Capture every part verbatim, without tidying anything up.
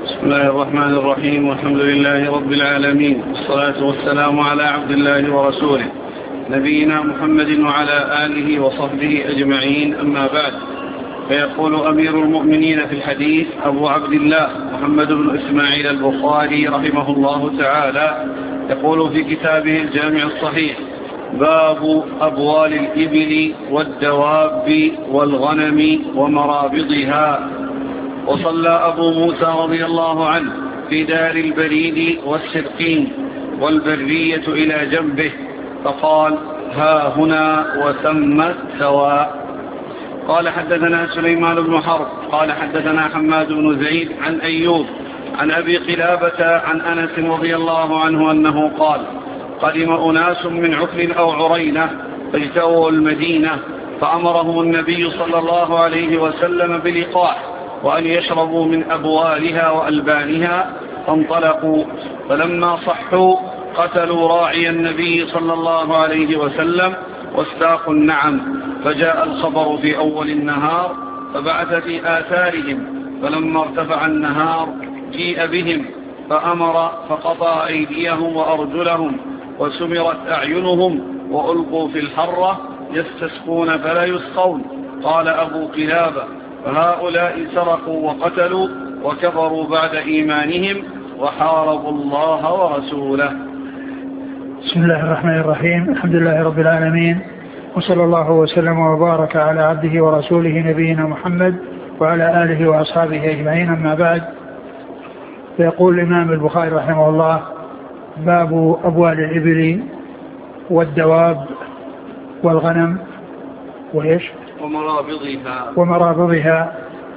بسم الله الرحمن الرحيم، والحمد لله رب العالمين، والصلاة والسلام على عبد الله ورسوله نبينا محمد وعلى آله وصحبه أجمعين، أما بعد. فيقول أمير المؤمنين في الحديث أبو عبد الله محمد بن إسماعيل البخاري رحمه الله تعالى، يقول في كتابه الجامع الصحيح: باب أبوال الإبل والدواب والغنم ومرابضها. وصلى أبو موسى رضي الله عنه في دار البريد والسرقين والبرية إلى جنبه، فقال: ها هنا وثم سواء. قال: حدثنا سليمان بن حرب قال حدثنا حماد بن زيد عن أيوب عن أبي قلابة عن أنس رضي الله عنه أنه قال: قدم أناس من عكل أو عرينة فاجتووا المدينة، فأمرهم النبي صلى الله عليه وسلم بلقاح وأن يشربوا من أبوالها وألبانها، فانطلقوا، فلما صحوا قتلوا راعي النبي صلى الله عليه وسلم واستاقوا النعم، فجاء الخبر في أول النهار فبعث في آثارهم، فلما ارتفع النهار جيء بهم فأمر فقطع أيديهم وأرجلهم وسمرت أعينهم وألقوا في الحرة يستسقون فلا يسقون. قال أبو قلابة: فهؤلاء سرقوا وقتلوا وكفروا بعد إيمانهم وحاربوا الله ورسوله. بسم الله الرحمن الرحيم، الحمد لله رب العالمين، وصلى الله وسلم وبارك على عبده ورسوله نبينا محمد وعلى آله وأصحابه أجمعين، أما بعد. فيقول الإمام البخاري رحمه الله: باب أبوال الإبل والدواب والغنم وإيش ومرابضها ومرابضها.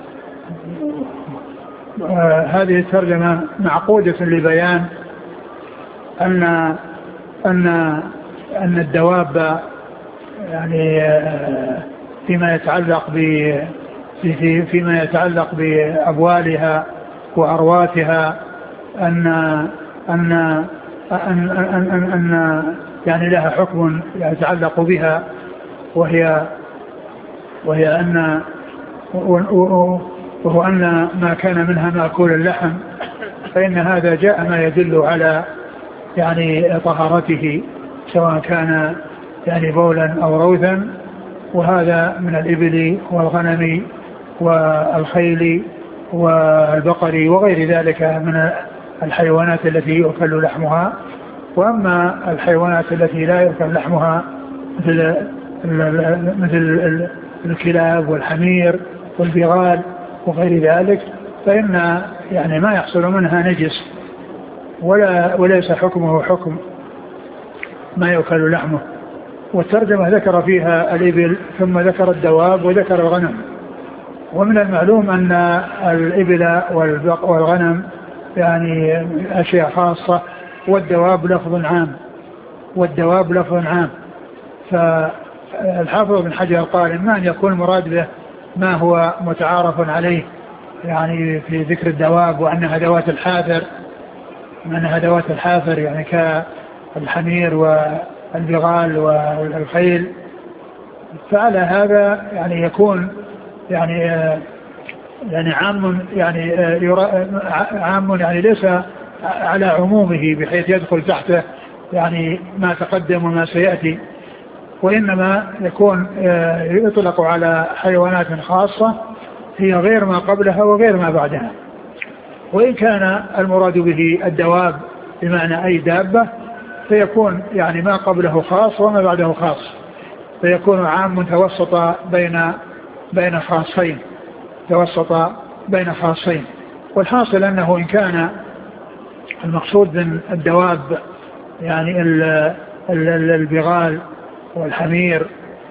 آه هذه الترجمة معقودة لبيان أن أن أن الدواب يعني آه فيما يتعلق ب في فيما يتعلق بأبوالها وأرواتها أن أن أن أن, أن, أن يعني لها حكم يتعلق بها، وهي وهي أن وهو أن ما كان منها مأكول اللحم فإن هذا جاء ما يدل على يعني طهارته، سواء كان يعني بولا أو روثا، وهذا من الإبل والغنم والخيل والبقر وغير ذلك من الحيوانات التي يؤكل لحمها. وأما الحيوانات التي لا يؤكل لحمها مثل مثل الكلاب والحمير والبغال وغير ذلك، فإن يعني ما يحصل منها نجس ولا وليس حكمه حكم ما يؤكل لحمه. والترجمة ذكر فيها الإبل ثم ذكر الدواب وذكر الغنم. ومن المعلوم أن الإبل والغنم يعني أشياء خاصة، والدواب لفظ عام والدواب لفظ عام فالحافظ بن حجر قال: إما أن يكون مراد به ما هو متعارف عليه يعني في ذكر الدواب وأنها ذوات الحافر وأنها ذوات الحافر يعني كالحمير والبغال والخيل، فعلى هذا يعني يكون يعني يعني عام يعني عام يعني ليس على عمومه بحيث يدخل تحته يعني ما تقدم وما سيأتي، وإنما يكون يطلق على حيوانات خاصة هي غير ما قبلها وغير ما بعدها. وإن كان المراد به الدواب بمعنى أي دابة فيكون يعني ما قبله خاص وما بعده خاص، فيكون عام توسط بين بين خاصين توسط بين خاصين. والحاصل أنه إن كان المقصود من الدواب يعني البغال والحمير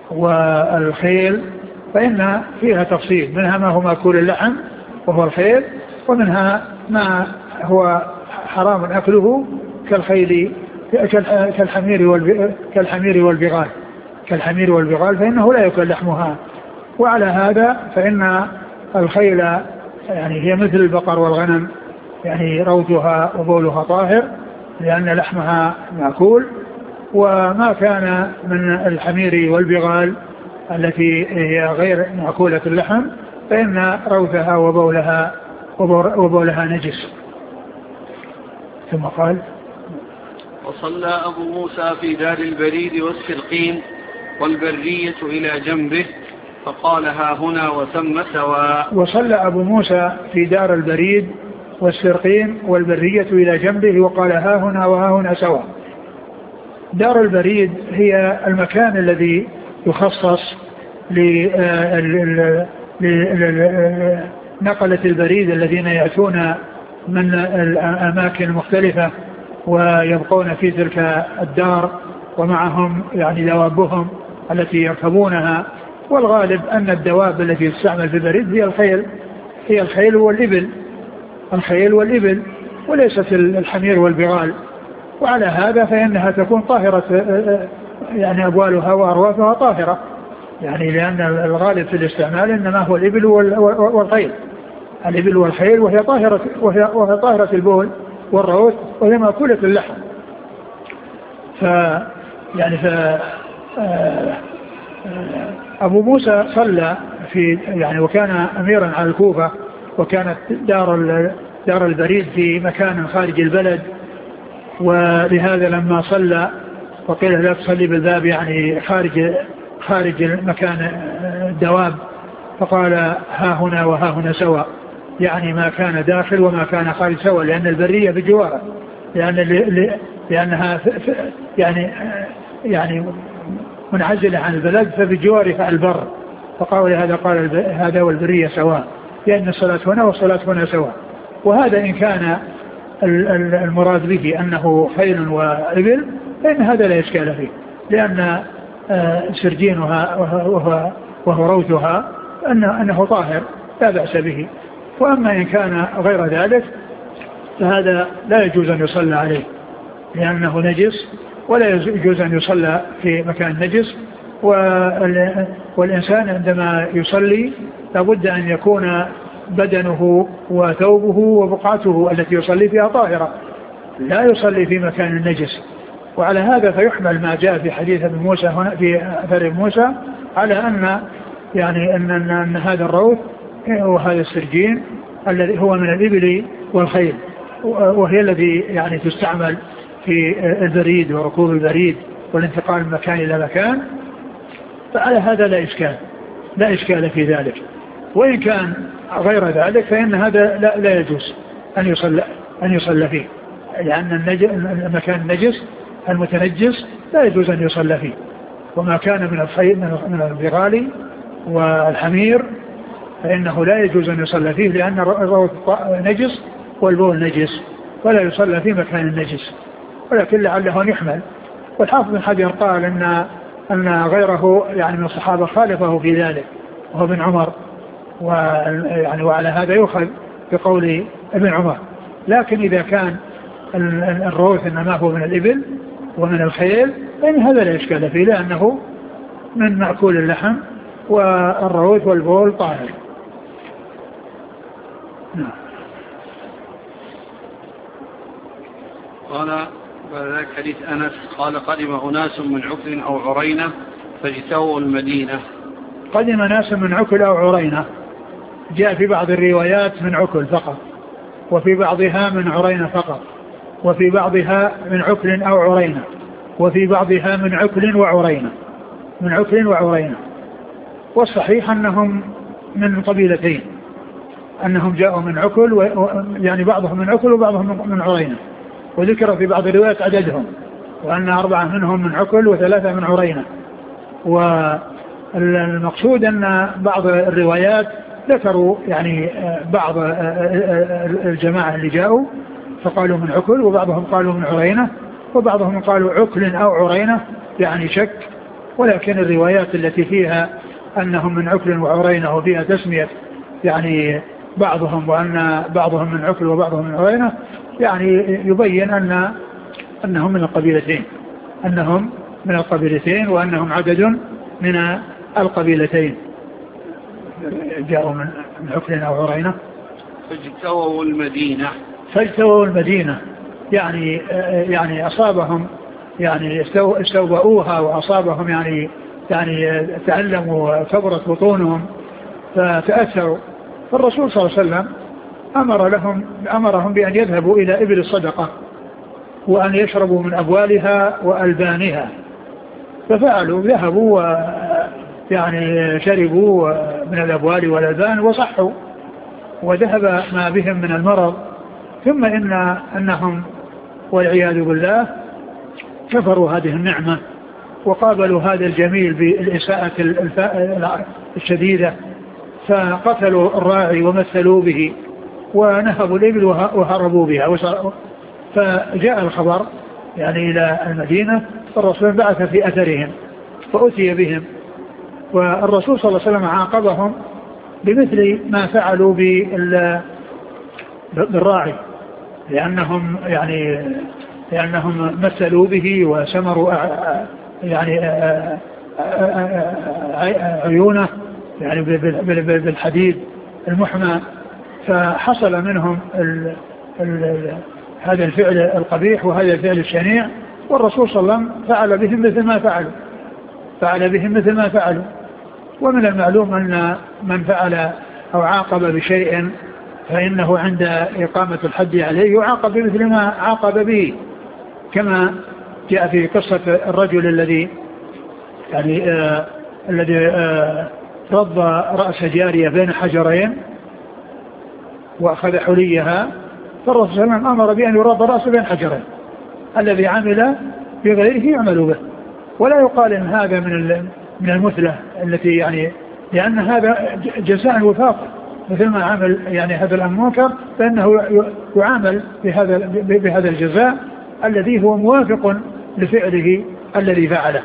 والخيل فإن فيها تفصيل، منها ما هو مأكول اللحم وهو الخيل، ومنها ما هو حرام أكله كالخيل كالحمير كالحمير والبغال كالحمير والبغال فإنه لا يأكل لحمها. وعلى هذا فإن الخيل يعني هي مثل البقر والغنم، يعني روثها وبولها طاهر لأن لحمها مأكول. وما كان من الحمير والبغال التي هي غير مأكولة اللحم فإن روثها وبولها وبولها نجس. ثم قال: وصلى أبو موسى في دار البريد والسرقين والبرية إلى جنبه فقال: ها هنا وثم سواء. وصلى أبو موسى في دار البريد والسرقين والبرية إلى جنبه وقال: ها هنا وها هنا سواء. دار البريد هي المكان الذي يخصص لنقلة البريد الذين يأتون من الأماكن المختلفة ويبقون في تلك الدار ومعهم يعني دوابهم التي يركبونها. والغالب أن الدواب التي تستعمل في البريد هي الخيل هي الخيل والإبل الخيل والإبل وليست الحمير والبغال. وعلى هذا فإنها تكون طاهرة، يعني أبوالها وأروافها طاهرة، يعني لأن الغالب في الاستعمال إنما هو الإبل والخيل الإبل والخيل وهي طاهرة وهي, وهي طاهرة البول والروث وهي مأكولة اللحم. ف يعني ف أبو موسى صلى في يعني وكان أميرا على الكوفة، وكانت دار دار البريد في مكان خارج البلد، ولهذا لما صلى وقيل لا تصلي بالباب يعني خارج خارج مكان الدواب فقال: ها هنا وها هنا سواء، يعني ما كان داخل وما كان خارج سواء، لأن البرية بجواره، لأن لأنها يعني يعني منعزلة عن البلد فبجوارها البر، فقال هذا قال هذا والبرية سواء، لأن الصلاة هنا والصلاة هنا سواء. وهذا إن كان المراد به أنه خيل وإبل فإن هذا لا إشكال فيه، لأن سرجينها وهو, وهو روثها أنه طاهر لا بأس به. وأما إن كان غير ذلك فهذا لا يجوز أن يصلى عليه لأنه نجس، ولا يجوز أن يصلى في مكان نجس. والإنسان عندما يصلي لابد أن يكون بدنه وثوبه وبقعته التي يصلي فيها طاهرة، لا يصلي في مكان نجس. وعلى هذا فيحمل ما جاء في حديث ابن موسى هنا في أثر ابن موسى على أن يعني أن, أن, أن هذا الروث وهذا السرجين الذي هو من الإبل والخيل، وهي الذي يعني تستعمل في البريد وركوب البريد والانتقال من مكان إلى مكان، فعلى هذا لا إشكال لا إشكال في ذلك. وإن كان غير ذلك فإن هذا لا, لا يجوز أن يصلى أن يصلى فيه، لأن المكان النجس المتنجس لا يجوز أن يصلى فيه. وما كان من الخيل من البغال والحمير فإنه لا يجوز أن يصلى فيه، لأن الروث نجس والبول نجس ولا يصلى في مكان النجس، ولكن لعله أن يحمل. والحافظ بن حجر قال أن أن غيره يعني من الصحابة خالفه في ذلك وهو ابن عمر، ويعني وعلى هذا يؤخذ بقول ابن عمر. لكن إذا كان الروث إنما هو من الإبل ومن الخيل فإن هذا لا إشكال فيه، لأنه من مأكول اللحم والروث والبول طاهر. نعم. قال وذلك حديث أنس قال: قدم أناس من عكل أو عرينة فاجتووا المدينة. قدم ناس من عكل أو عرينة، جاء في بعض الروايات من عكل فقط، وفي بعضها من عرينة فقط، وفي بعضها من عكل أو عرينة، وفي بعضها من عكل وعرينة من عكل وعرينة. والصحيح أنهم من قبيلتين، أنهم جاءوا من عكل و... يعني بعضهم من عكل وبعضهم من عرينة، وذكر في بعض الروايات عددهم، وأن أربعة منهم من عكل وثلاثة من عرينة. والمقصود أن بعض الروايات ذكروا يعني بعض الجماعة اللي جاءوا فقالوا من عكل، وبعضهم قالوا من عرينة، وبعضهم قالوا عكل أو عرينة يعني شك. ولكن الروايات التي فيها أنهم من عكل وعرينة وفيها تسمية يعني بعضهم وأن بعضهم من عكل وبعضهم من عرينة يعني يبين أن أنهم من القبيلتين أنهم من القبيلتين وأنهم عدد من القبيلتين جاءوا من عكل أو عرينة. فاجتووا المدينة فاجتووا المدينة يعني يعني أصابهم يعني استوبؤوها وأصابهم يعني يعني تعلموا كبرت بطونهم فتأثروا. فالرسول صلى الله عليه وسلم أمر لهم أمرهم بأن يذهبوا إلى إبل الصدقة وأن يشربوا من أبوالها وألبانها، ففعلوا، ذهبوا يعني شربوا من الأبوال والألبان وصحوا وذهب ما بهم من المرض. ثم إن أنهم والعياذ بالله كفروا هذه النعمة وقابلوا هذا الجميل بالإساءة الشديدة، فقتلوا الراعي ومثلوا به ونهبوا الإبل وهربوا بها. فجاء الخبر يعني إلى المدينة، فالرسول بعث في أثرهم فأتي بهم، والرسول صلى الله عليه وسلم عاقبهم بمثل ما فعلوا بالراعي، لأنهم يعني لأنهم مثلوا به وسمروا يعني عيونه يعني بالحديد المحمى، فحصل منهم ال ال هذا الفعل القبيح وهذا الفعل الشنيع، والرسول صلى الله عليه وسلم فعل بهم مثل ما فعلوا فعل بهم مثل ما فعلوا. ومن المعلوم أن من فعل أو عاقب بشيء فإنه عند إقامة الحد عليه يعاقب بمثل ما عاقب به، كما جاء في قصة الرجل الذي يعني آه الذي آه رض رأس جارية بين حجرين وأخذ حليها، فالرسول صلى الله عليه وسلم أمر بأن يرض رأسه بين حجرين، الذي عمل بغيره يعمل به، ولا يقال إن هذا من من المثلة التي يعني، لأن هذا جزاء وفاق مثل ما عمل يعني هذا المنكر، فإنه يعامل بهذا بهذا الجزاء الذي هو موافق لفعله الذي فعله.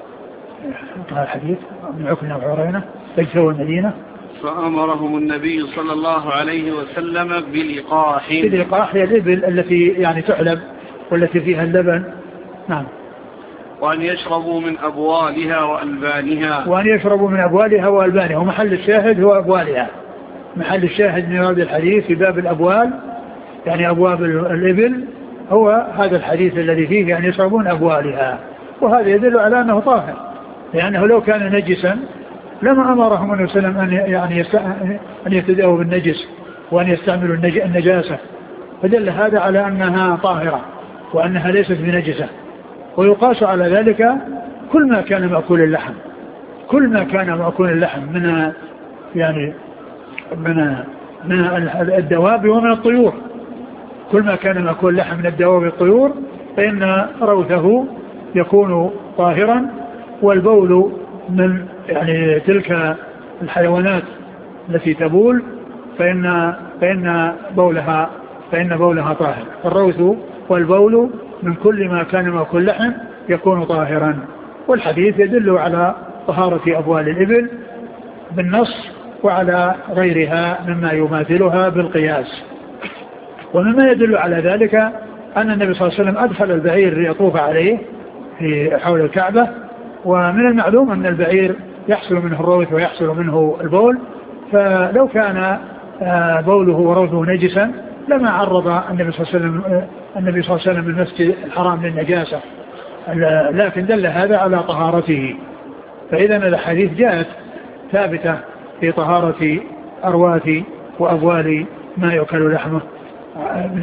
هذا الحديث من عكنة وعرينة تجسوا المدينة، فأمرهم النبي صلى الله عليه وسلم بلقاح. بلقاح هي الإبل التي يعني تعلب والتي فيها اللبن. نعم. وأن يشربوا من أبوالها وألبانها. وأن يشربوا من أبوالها وألبانها، ومحل الشاهد هو أبوالها. محل الشاهد من هذا الحديث في باب الأبوال يعني أبواب الإبل هو هذا الحديث الذي فيه أن يشربون أبوالها، وهذا يدل على أنه طاهر، لأنه لو كان نجسا لما أمرهم أن يسلم أن يعني أن يبتدئوا بالنجس وأن يستعملوا النجاسة، فدل هذا على أنها طاهرة وأنها ليست بنجسة. ويقاس على ذلك كل ما كان مأكول اللحم، كل ما كان مأكول اللحم من يعني من من الدواب ومن الطيور، كل ما كان مأكول اللحم من الدواب والطيور فإن روثه يكون طاهرا، والبول من يعني تلك الحيوانات التي تبول فإن فإن بولها فإن بولها طاهر. الروث والبول من كل ما كان مأكول لحم يكون طاهرا. والحديث يدل على طهارة أبوال الإبل بالنص وعلى غيرها مما يماثلها بالقياس. ومما يدل على ذلك أن النبي صلى الله عليه وسلم أدخل البعير ليطوف عليه في حول الكعبة، ومن المعلوم أن البعير يحصل منه الروث ويحصل منه البول، فلو كان بوله وروثه نجسا لما عرض النبي صلى الله عليه وسلم النبي صلى الله عليه وسلم المسجد الحرام للنجاسة، لكن دل هذا على طهارته. فإذا الحديث جاءت ثابتة في طهارة أرواث وأبوال ما يؤكل لحمه من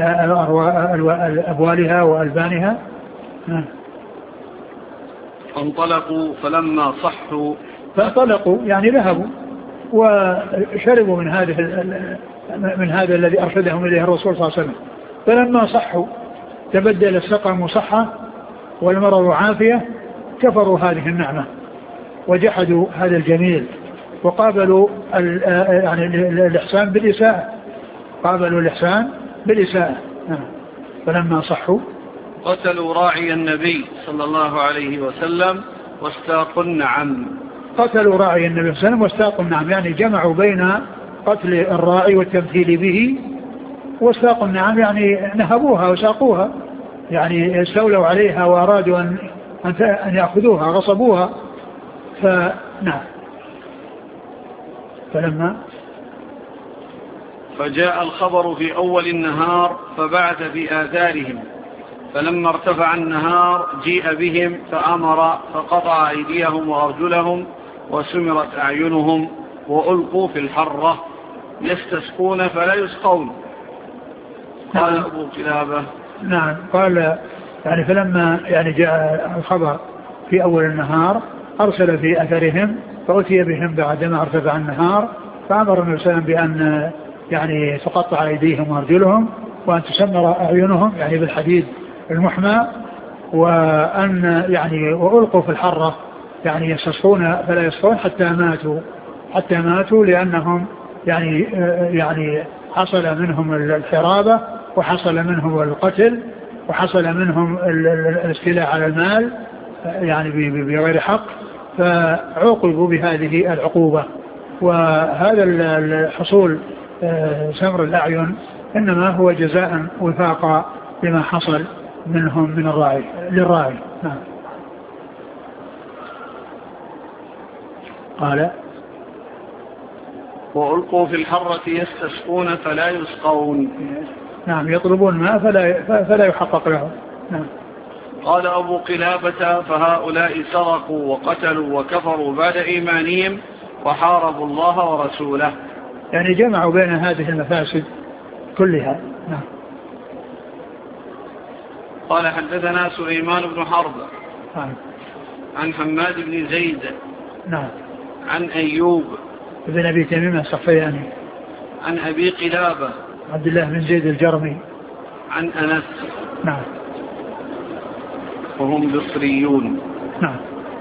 أبوالها وألبانها. فانطلقوا فلما صحوا فانطلقوا يعني ذهبوا وشربوا من هذا من هذا الذي أرشدهم إليه الرسول صلى الله عليه وسلم، فلما صحوا تبدل السقم صحة والمرض عافية، كفروا هذه النعمة وجحدوا هذا الجميل وقابلوا يعني الإحسان بالإساءة، قابلوا الإحسان بالإساءة. فلما صحوا قتلوا راعي النبي صلى الله عليه وسلم واستاقوا النعم. قتلوا راعي النبي صلى الله عليه وسلم واستاقوا النعم، يعني جمعوا بين قتل الراعي والتمثيل به واستاقوا النعم، يعني نهبوها وساقوها، يعني استولوا عليها وأرادوا أن أن يأخذوها غصبوها. فنعم. فلما فجاء الخبر في أول النهار فبعث في آثارهم، فلما ارتفع النهار جيء بهم فأمر فقطع أيديهم وأرجلهم وسمرت أعينهم وألقوا في الحرة يستسقون فلا يسقون قال نعم. أبو قلابة نعم قال يعني فلما يعني جاء الخبر في أول النهار أرسل في أثرهم فأتي بهم بعدما ارتفع النهار فأمر النبي صلى الله عليه وسلم بأن يعني تقطع أيديهم وأرجلهم وأن تسمر أعينهم يعني بالحديد المحمى وأن يعني وألقوا في الحرة يعني يستصفون فلا يسطون حتى ماتوا حتى ماتوا لأنهم يعني يعني حصل منهم الحرابة وحصل منهم القتل وحصل منهم الاستيلاء على المال يعني بغير حق فعوقبوا بهذه العقوبة. وهذا الحصول سمر الأعين إنما هو جزاء وفاقا لما حصل منهم من الراعي للراعي. نعم. قال وألقوا في الحرة يستسقون فلا يسقون. نعم يطلبون ماء فلا, فلا يحقق لهم. نعم. قال أبو قلابة فهؤلاء سرقوا وقتلوا وكفروا بعد إيمانهم وحاربوا الله ورسوله. يعني جمعوا بين هذه المفاسد كلها. نعم. قال حدثنا سليمان بن حرب نعم. عن حماد بن زيد نعم. عن أيوب بن أبي تميم الصفياني عن أبي قلابة عبد الله بن زيد الجرمي عن أنس. نعم. وهم بصريون. نعم.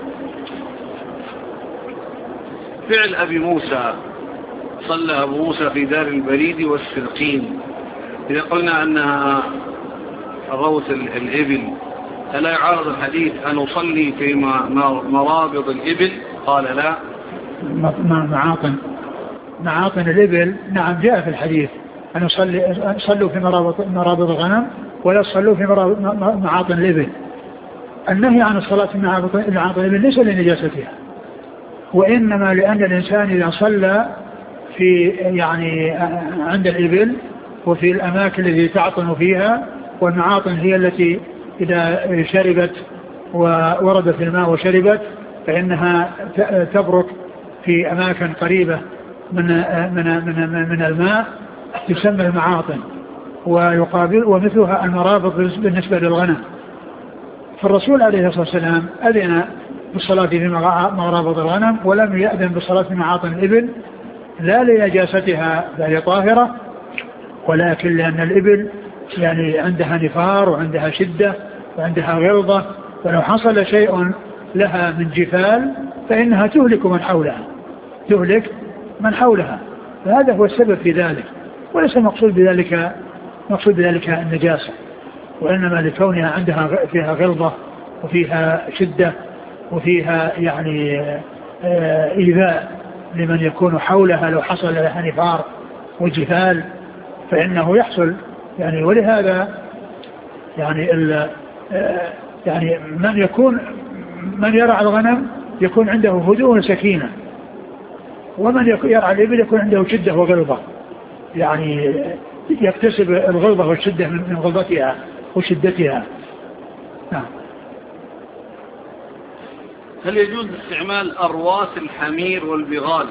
فعل أبي موسى صلى أبو موسى في دار البريد والسرقين. إذا قلنا أنها روث الإبل ألا يعارض الحديث أن نصلي في مرابض الإبل؟ قال لا. معاطن معاطن الإبل نعم جاء في الحديث أن يصلي صلوا في مرابض مرابض الغنم ولا صلوا في معاطن الإبل. النهي عن الصلاة في معاطن الإبل ليس لنجاستها وإنما لأن الإنسان إذا صلى في يعني عند الإبل وفي الأماكن التي تعطن فيها والمعاطن هي التي إذا شربت ووردت الماء وشربت فإنها تبرك في أماكن قريبة من من من من الماء تسمى المعاطن ويقابل ومثلها المرابط بالنسبة للغنم. فالرسول عليه الصلاة والسلام أذن بالصلاة في مرابط الغنم ولم يأذن بالصلاة في معاطن الإبل لا لنجاستها فهي طاهرة ولكن لأن الإبل يعني عندها نفار وعندها شدة وعندها غلظة ولو حصل شيء لها من جفال فإنها تهلك من حولها تهلك من حولها فهذا هو السبب في ذلك وليس مقصود بذلك مقصود بذلك النجاسة وإنما لكونها عندها فيها غلظة وفيها شدة وفيها يعني إيذاء لمن يكون حولها لو حصل لها نفار وجفال فإنه يحصل يعني. ولهذا يعني ال يعني من يكون من يرعى الغنم يكون عنده هدوء وسكينة ومن يرعى الإبل يكون عنده شدة وغلظة يعني يكتسب الغلظة والشدة من غلظتها وشدتها. نعم. هل يجوز استعمال أرواث الحمير والبغال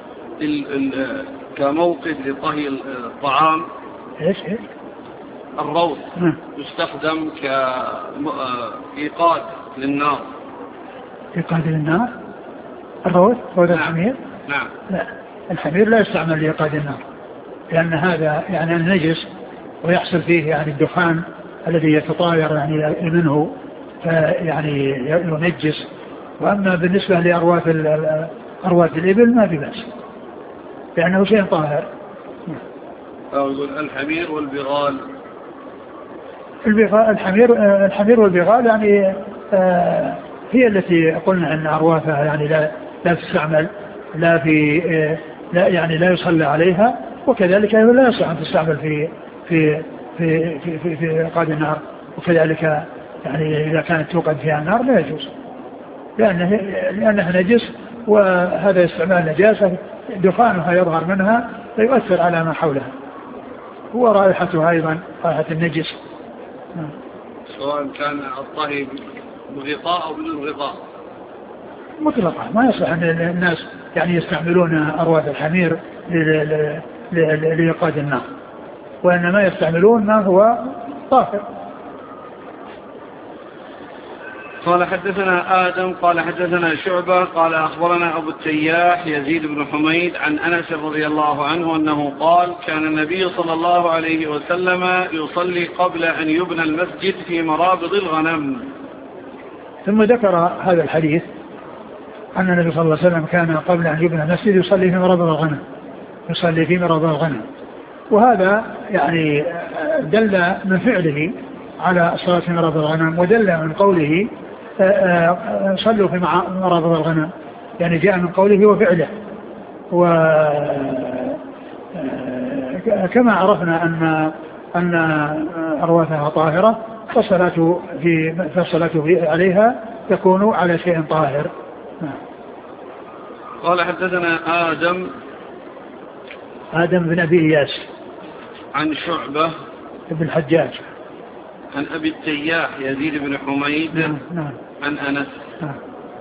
كموقد لطهي الطعام؟ ايش ايش الروث يستخدم كإيقاد للنار. إيقاد للنار الروث روث نعم. الحمير؟ نعم. لا الحمير لا يستعمل لإيقاد النار لأن هذا يعني النجس ويحصل فيه يعني الدخان الذي يتطاير يعني منه يعني ينجس. وأما بالنسبة لأرواث أرواث الإبل ما في بأس لأنه شيء طاهر. أو يقول الحمير والبغال. البغال الحمير الحمير والبغال يعني آه هي التي قلنا أن أرواثها يعني لا لا تستعمل لا في آه لا يعني لا يصلى عليها وكذلك لا يصح أن تستعمل في في في في في, في إيقاد النار وكذلك يعني إذا كانت توقد فيها النار لا يجوز لأنه لأنها نجس وهذا استعمال نجاسة دخانها يظهر منها فيؤثر على ما حولها ورائحتها أيضا رائحة النجس. سواء كان الطهي بغطاء أو بدون غطاء مطلقا ما يصح أن الناس يعني يستعملون أرواث الحمير لإيقاد النار. وإنما يستعملون ما هو طاهر. قال حدثنا آدم قال حدثنا شعبة قال أخبرنا أبو التياح يزيد بن حميد عن أنس رضي الله عنه أنه قال كان النبي صلى الله عليه وسلم يصلي قبل أن يبنى المسجد في مرابض الغنم. ثم ذكر هذا الحديث أن النبي صلى الله عليه وسلم كان قبل أن يبنى المسجد يصلي في مرابض الغنم يصلي في مرابض الغنم وهذا يعني دل من فعله على الصلاة في مرابض الغنم، ودل من قوله صلوا في مرابض الغنم، يعني جاء من قوله وفعله. وكما عرفنا أن أن أرواثها طاهرة فالصلاة في فالصلاة عليها تكون على شيء طاهر. قال حدثنا آدم آدم بن أبي إياس عن شعبة بن الحجاج عن أبي التياح يزيد بن حميد نعم. نعم. عن أنس نعم.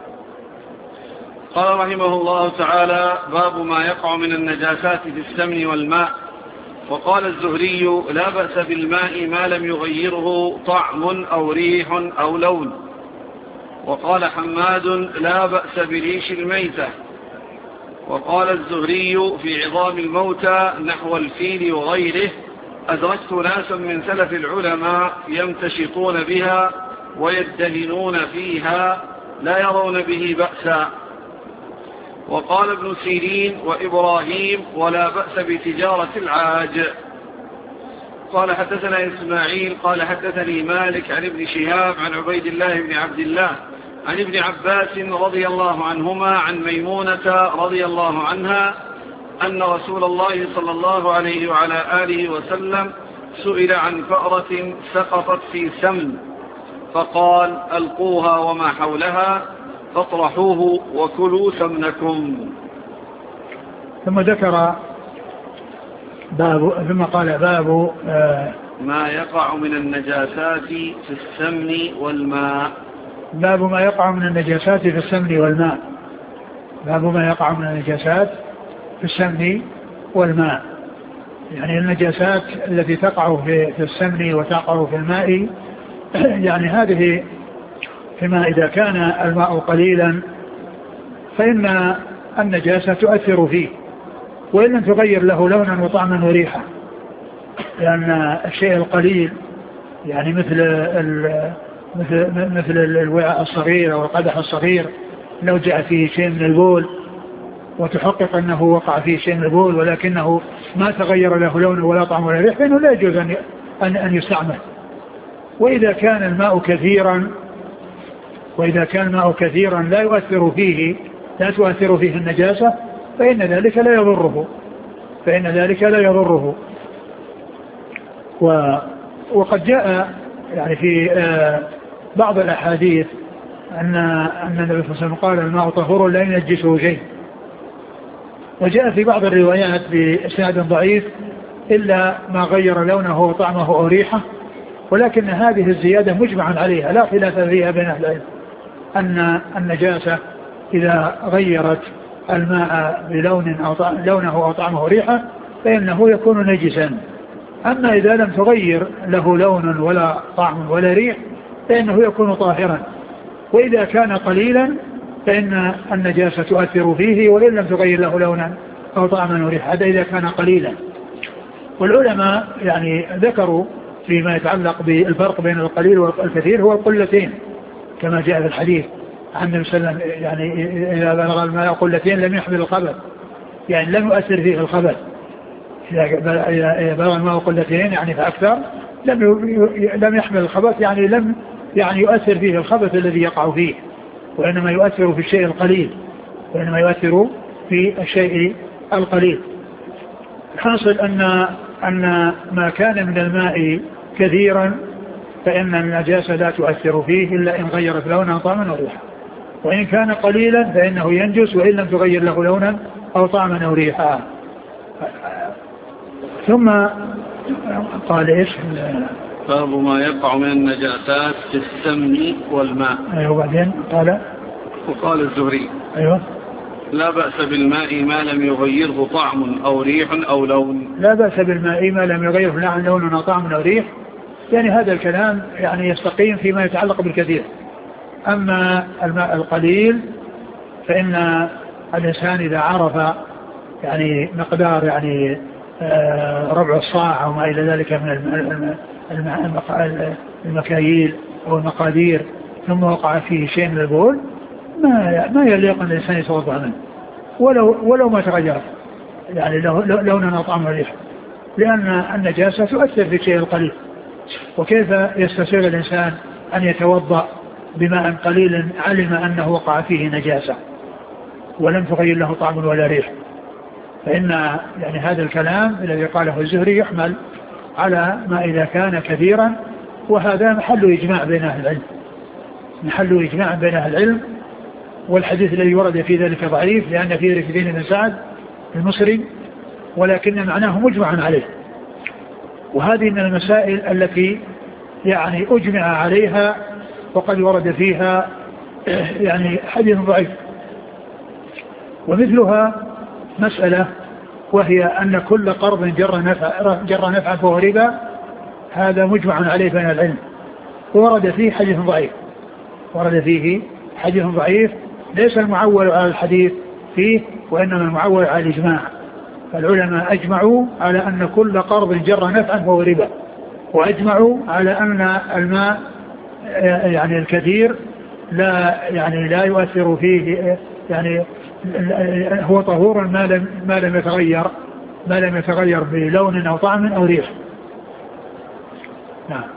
قال رحمه الله تعالى باب ما يقع من النجاسات في السمن والماء. وقال الزهري لا بأس بالماء ما لم يغيره طعم أو ريح أو لون. وقال حماد لا بأس بريش الميتة. وقال الزهري في عظام الموتى نحو الفيل وغيره أدركت ناسا من سلف العلماء يمتشطون بها ويدهنون فيها لا يرون به بأسا. وقال ابن سيرين وإبراهيم ولا بأس بتجارة العاج. قال حدثنا إسماعيل قال حدثني مالك عن ابن شهاب عن عبيد الله بن عبد الله عن ابن عباس رضي الله عنهما عن ميمونة رضي الله عنها أن رسول الله صلى الله عليه وعلى آله وسلم سئل عن فأرة سقطت في سمن فقال ألقوها وما حولها فاطرحوه وكلوا سمنكم. ثم ذكر باب ثم قال باب آه ما يقع من النجاسات في السمن والماء. باب ما يقع من النجاسات في السمن والماء. باب ما يقع من النجاسات في السمن والماء، يعني النجاسات التي تقع في السمن وتقع في الماء، يعني هذه فيما إذا كان الماء قليلا فإن النجاسة تؤثر فيه وإن لم تغير له لونا وطعما وريحة، لأن الشيء القليل يعني مثل مثل مثل الوعاء الصغير أو القدح الصغير لو جاء فيه شيء من البول وتحقق أنه وقع فيه شيء من البول ولكنه ما تغير له لون ولا طعم ولا ريح فإنه لا يجوز أن أن يستعمل. وإذا كان الماء كثيرا وإذا كان الماء كثيرا لا يؤثر فيه لا تؤثر فيه النجاسة فإن ذلك لا يضره فإن ذلك لا يضره. و وقد جاء يعني في بعض الأحاديث أن أن النبي صلى الله عليه وسلم قال الماء طهور لا ينجسه شيء، وجاء في بعض الروايات بإسناد ضعيف إلا ما غير لونه وطعمه أو ريحه، ولكن هذه الزيادة مجمع عليها لا خلاف فيها بين أهل العلم أن النجاسة إذا غيرت الماء بلون أو لونه أو طعمه أو ريحه فإنه يكون نجسا. أما إذا لم تغير له لون ولا طعم ولا ريح فإنه يكون طاهرا. وإذا كان قليلا فإن النجاسة تؤثر فيه وإن لم تغير له لونا أو طعما وريحا، هذا إذا كان قليلا. والعلماء يعني ذكروا فيما يتعلق بالفرق بين القليل والكثير هو القلتين كما جاء في الحديث عن النبي صلى الله عليه وسلم، يعني إذا بلغ الماء قلتين لم يحمل الخبث، يعني لم يؤثر فيه الخبث. إذا بلغ الماء قلتين يعني فأكثر لم لم يحمل الخبث، يعني لم يعني يؤثر فيه الخبث الذي يقع فيه، وإنما يؤثر في الشيء القليل وإنما يؤثر في الشيء القليل. حاصل أن أن ما كان من الماء كثيرا فإن النجاسة لا تؤثر فيه إلا إن غيرت لونا طعما وريحا، وإن كان قليلا فإنه ينجس وإن لم تغير له لونا أو طعما أو ريحا. ثم قال إيش باب ما يقع من النجاسات في السمن والماء. أيوة. وبعدين قال وقال الزهري أيوة لا بأس بالماء ما لم يغيره طعم أو ريح أو لون. لا بأس بالماء ما لم يغيره لا لون أو طعم أو ريح، يعني هذا الكلام يعني يستقيم فيما يتعلق بالكثير. أما الماء القليل فإن الإنسان إذا عرف يعني مقدار يعني ربع الصاع أو ما إلى ذلك من المكاييل أو المقادير ثم وقع فيه شيء من البول ما ما يليق أن الإنسان يتوضأ منه ولو ولو ما تغير يعني لونا طعم الريح، لأن النجاسة تؤثر في الشيء القليل. وكيف يستطيع الإنسان أن يتوضأ بماء قليل علم أنه وقع فيه نجاسة ولم تغير له طعم ولا ريح؟ فإن يعني هذا الكلام الذي قاله الزهري يحمل على ما إذا كان كثيرا، وهذا محل إجماع بين أهل العلم، محل إجماع بين أهل العلم. والحديث الذي ورد في ذلك ضعيف لأن فيه ركبين بن سعد المصري، ولكن معناه مجمع عليه. وهذه من المسائل التي يعني أجمع عليها وقد ورد فيها يعني حديث ضعيف. ومثلها مسألة وهي أن كل قرض جر نفع جر نفعا فهو ربا، هذا مجمع عليه بين العلم، وورد فيه حديث ضعيف ورد فيه حديث ضعيف ليس المعول على الحديث فيه وإنما المعول على الإجماع. فالعلماء أجمعوا على أن كل قرض جر نفعا فهو ربا، وأجمعوا على أن الماء يعني الكثير لا يعني لا يؤثر فيه يعني هو طهور ما لم ما لم يتغير ما لم يتغير بلون أو طعم أو ريح. نعم.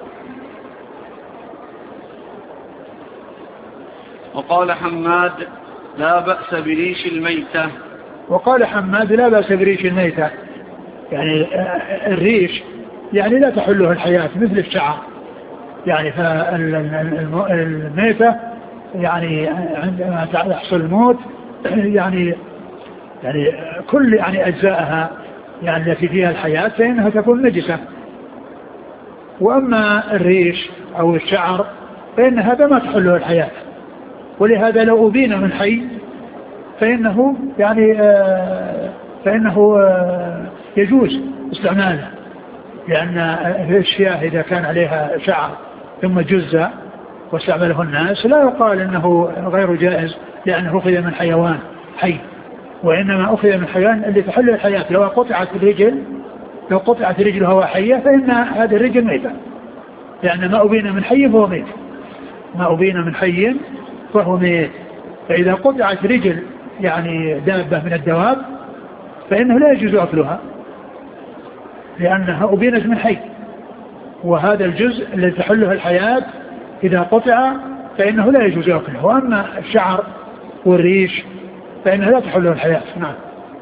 وقال حماد لا بأس بريش الميتة. وقال حماد لا بأس بريش الميتة، يعني الريش يعني لا تحله الحياة مثل الشعر، يعني فالميتة يعني عندما يحصل الموت يعني يعني كل يعني أجزائها يعني التي فيها الحياة فإنها تكون نجسة. وأما الريش أو الشعر فإن هذا ما تحله الحياة، ولهذا لو أبين من حي فإنه يعني آه فإنه آه يجوز استعماله، لأن الأشياء إذا كان عليها شعر ثم جز واستعمله الناس لا يقال أنه غير جائز لأنه أخذ من حيوان حي، وإنما أخذ من حيوان اللي تحل الحياة. لو قطعت الرجل لو قطعت رجلها وحية فإن هذا الرجل ميتة، لأن ما أبين من حي فهو ميت ما أبين من حي فهو ميت. فإذا قطعت رجل يعني دابة من الدواب فإنه لا يجوز أكلها لأنها أبينت من حي، وهذا الجزء الذي تحله الحياة إذا قطع فإنه لا يجوز أكله. وأما الشعر والريش فإنها لا تحله الحياة. نعم.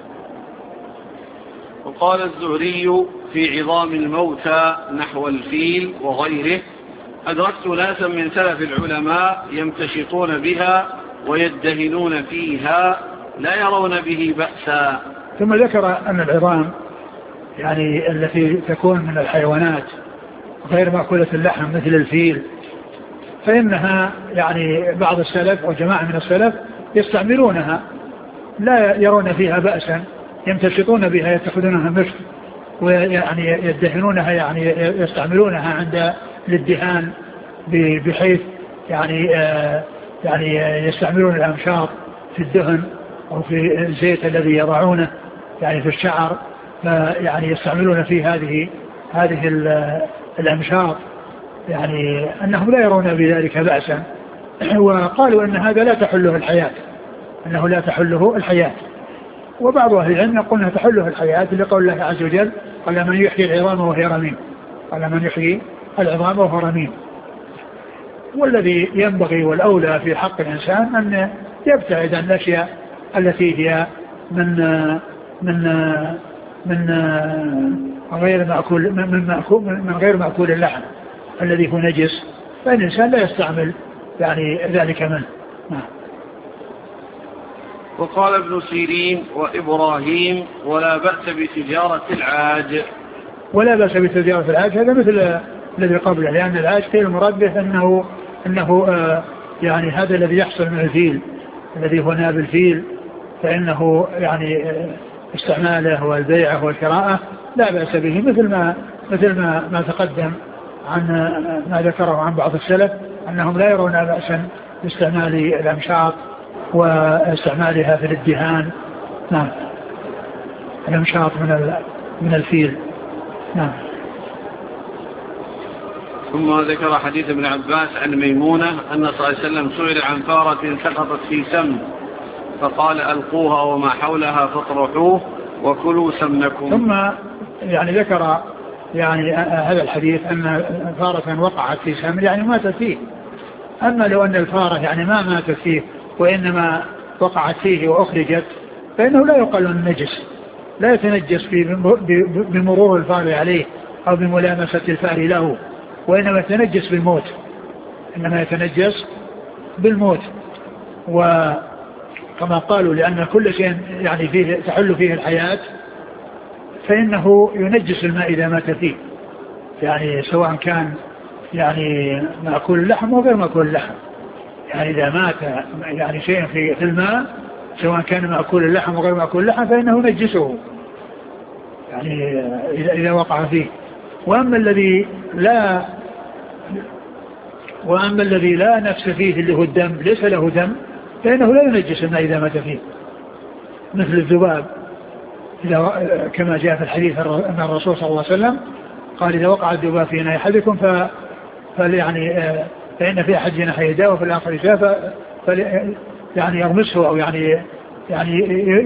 وقال الزهري في عظام الموتى نحو الفيل وغيره أدركت ناسا من سلف العلماء يمتشطون بها ويدهنون فيها لا يرون به بأسا. ثم ذكر أن العظام يعني التي تكون من الحيوانات غير مأكولة اللحم مثل الفيل فإنها يعني بعض السلف وجماعة من السلف يستعملونها لا يرون فيها بأسا، يمتشطون بها يتخذونها مشط ويعني يدهنونها يعني يستعملونها عند الادهان بحيث يعني آه يعني يستعملون الأمشاط في الدهن أو في الزيت الذي يضعونه يعني في الشعر، يعني يستعملون في هذه هذه الأمشاط يعني أنهم لا يرون بذلك بأسا. وقالوا أن هذا لا تحله الحياة أنه لا تحله الحياة. وبعض أهل العلم يقولون تحله الحياة لقول الله عز وجل قال من يحيي العظام وهي رميم قال من يحيي العظام وهو رميم. والذي ينبغي والأولى في حق الإنسان أن يبتعد عن الأشياء التي هي من من من غير مأكول من مأكول من غير مأكول اللحم الذي هو نجس، فالإنسان لا يستعمل يعني ذلك منه. وقال ابن سيرين وإبراهيم ولا بأس بتجارة العاج. ولا بأس بتجارة العاج هذا مثل الذي قبله، لأن العاج قيل المراد به أنه أنه آه يعني هذا الذي يحصل من الفيل الذي هو ناب الفيل فإنه يعني استعماله والبيعة والقراءة لا بأس به، مثل ما مثل ما ما تقدم عن ما ذكره عن بعض السلف أنهم لا يرون بأسا باستعمال الأمشاط واستعمالها في الادهان. نعم، الأمشاط من من الفيل. نعم. ثم ذكر حديث ابن عباس عن ميمونة أن صلى الله عليه وسلم سئل عن فارة سقطت في سم فقال ألقوها وما حولها فاطرحوه وكلوا سمنكم. ثم يعني ذكر يعني هذا الحديث أن فارة وقعت في سم يعني ماتت فيه. أما لو أن الفارة يعني ما ماتت فيه وإنما وقعت فيه وأخرجت فإنه لا يقال النجس، لا يتنجس بمرور الفار عليه أو بملامسة الفار له، وإنما يتنجس بالموت، إنما يتنجس بالموت. وكما قالوا لأن كل شيء يعني فيه تحل فيه الحياة فإنه ينجس الماء إذا مات فيه، يعني سواء كان يعني مأكول اللحم وغير مأكول اللحم، يعني إذا مات يعني شيء في الماء سواء كان مأكول اللحم وغير مأكول اللحم فإنه ينجسه يعني إذا وقع فيه. وأما الذي لا وأما الذي لا نفس فيه اللي هو الدم ليس له دم فإنه لا ينجس الماء إذا مات فيه، مثل الذباب إذا كما جاء في الحديث أن الرسول صلى الله عليه وسلم قال إذا وقع الذباب في إناء أحدكم فيعني فإن في أحد جناحيه داء وفي الآخر شاء فل يعني يغمسه أو يعني يعني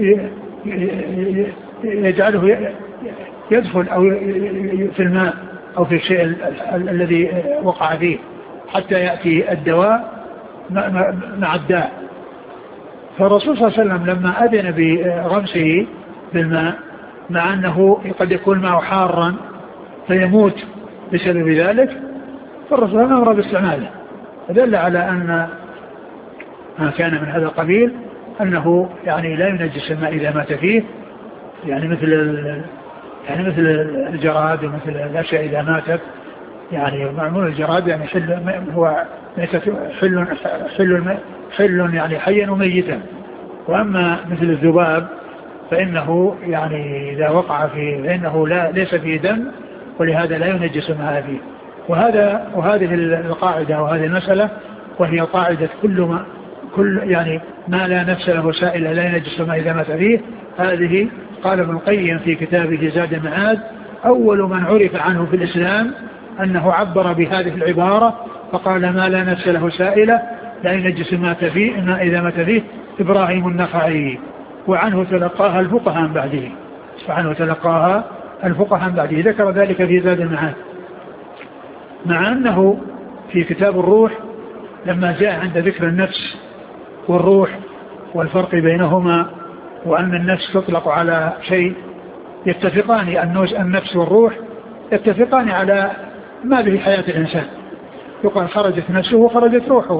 يجعله يدخل أو في الماء أو في الشيء الذي وقع فيه حتى يأتي الدواء مع الداء. فالرسول صلى الله عليه وسلم لما أذن بغمسه بالماء مع أنه قد يكون الماء حارا فيموت بسبب ذلك فالرسول أمر باستعماله، فدل على أن ما كان من هذا القبيل أنه يعني لا ينجس الماء إذا مات فيه، يعني مثل يعني مثل الجراد ومثل الأشياء إذا ماتت، يعني معمول الجراد يعني حل هو حل حل حل يعني حيا وميتا، وأما مثل الذباب فإنه يعني إذا وقع فيه فإنه لا ليس فيه دم ولهذا لا ينجس الماء فيه. وهذا وهذه القاعدة وهذه المسألة وهي قاعدة كل ما كل يعني ما لا نفس له سائل لا ينجس الماء إذا مات فيه. هذه قال ابن القيم في كتابه زاد المعاد أول من عرف عنه في الإسلام أنه عبر بهذه العبارة فقال ما لا نفس له سائلة لا ينجس الماء فيه إما إذا مات فيه إبراهيم النخعي، وعنه تلقاها الفقهاء من بعده وعنه تلقاها الفقهاء من بعده. ذكر ذلك في زاد المعاد، مع أنه في كتاب الروح لما جاء عند ذكر النفس والروح والفرق بينهما وأن النفس تطلق على شيء يتفقان النفس والروح يتفقان على ما به حياة الإنسان، يقال خرجت نفسه وخرجت روحه،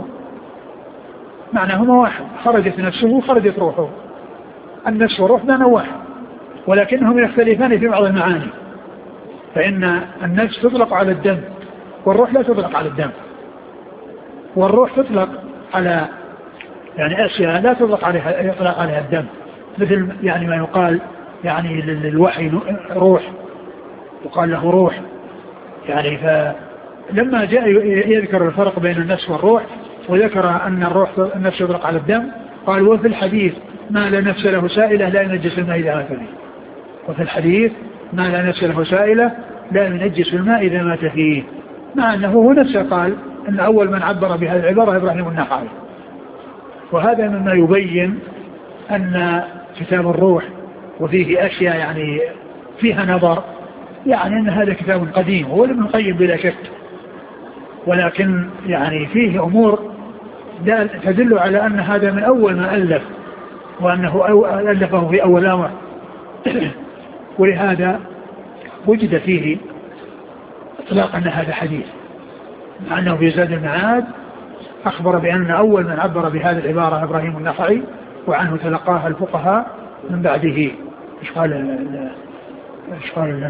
معناهما واحد، خرجت نفسه وخرجت روحه، النفس والروح معنى واحد ولكنهم يختلفان في بعض المعاني، فإن النفس تطلق على الدم والروح لا تطلق على الدم، والروح تطلق على يعني أشياء لا تطلق عليها يطلق عليها الدم، مثل يعني ما يقال يعني للوحي روح يقال له روح، يعني فلما جاء يذكر الفرق بين النفس والروح وذكر أن الروح النفس يطلق على الدم قال وفي الحديث ما لا نفس له سائلة لا ينجس الماء إذا مات فيه، وفي الحديث ما لا نفس له سائلة لا ينجس الماء إذا مات فيه، مع أنه هو نفسه قال أن أول من عبر بهذه العبارة إبراهيم النخعي. وهذا مما يبين أن كتاب الروح وفيه أشياء يعني فيها نظر، يعني أن هذا كتاب قديم هو ابن القيم بلا شك، ولكن يعني فيه أمور تدل على أن هذا من أول ما ألف وأنه ألفه في أول أمر ولهذا وجد فيه إطلاق أن هذا حديث، مع أنه في زاد المعاد أخبر بأن أول من عبر بهذه العبارة إبراهيم النخعي وعنه تلقاها الفقهاء من بعده. إيش قال إيش قال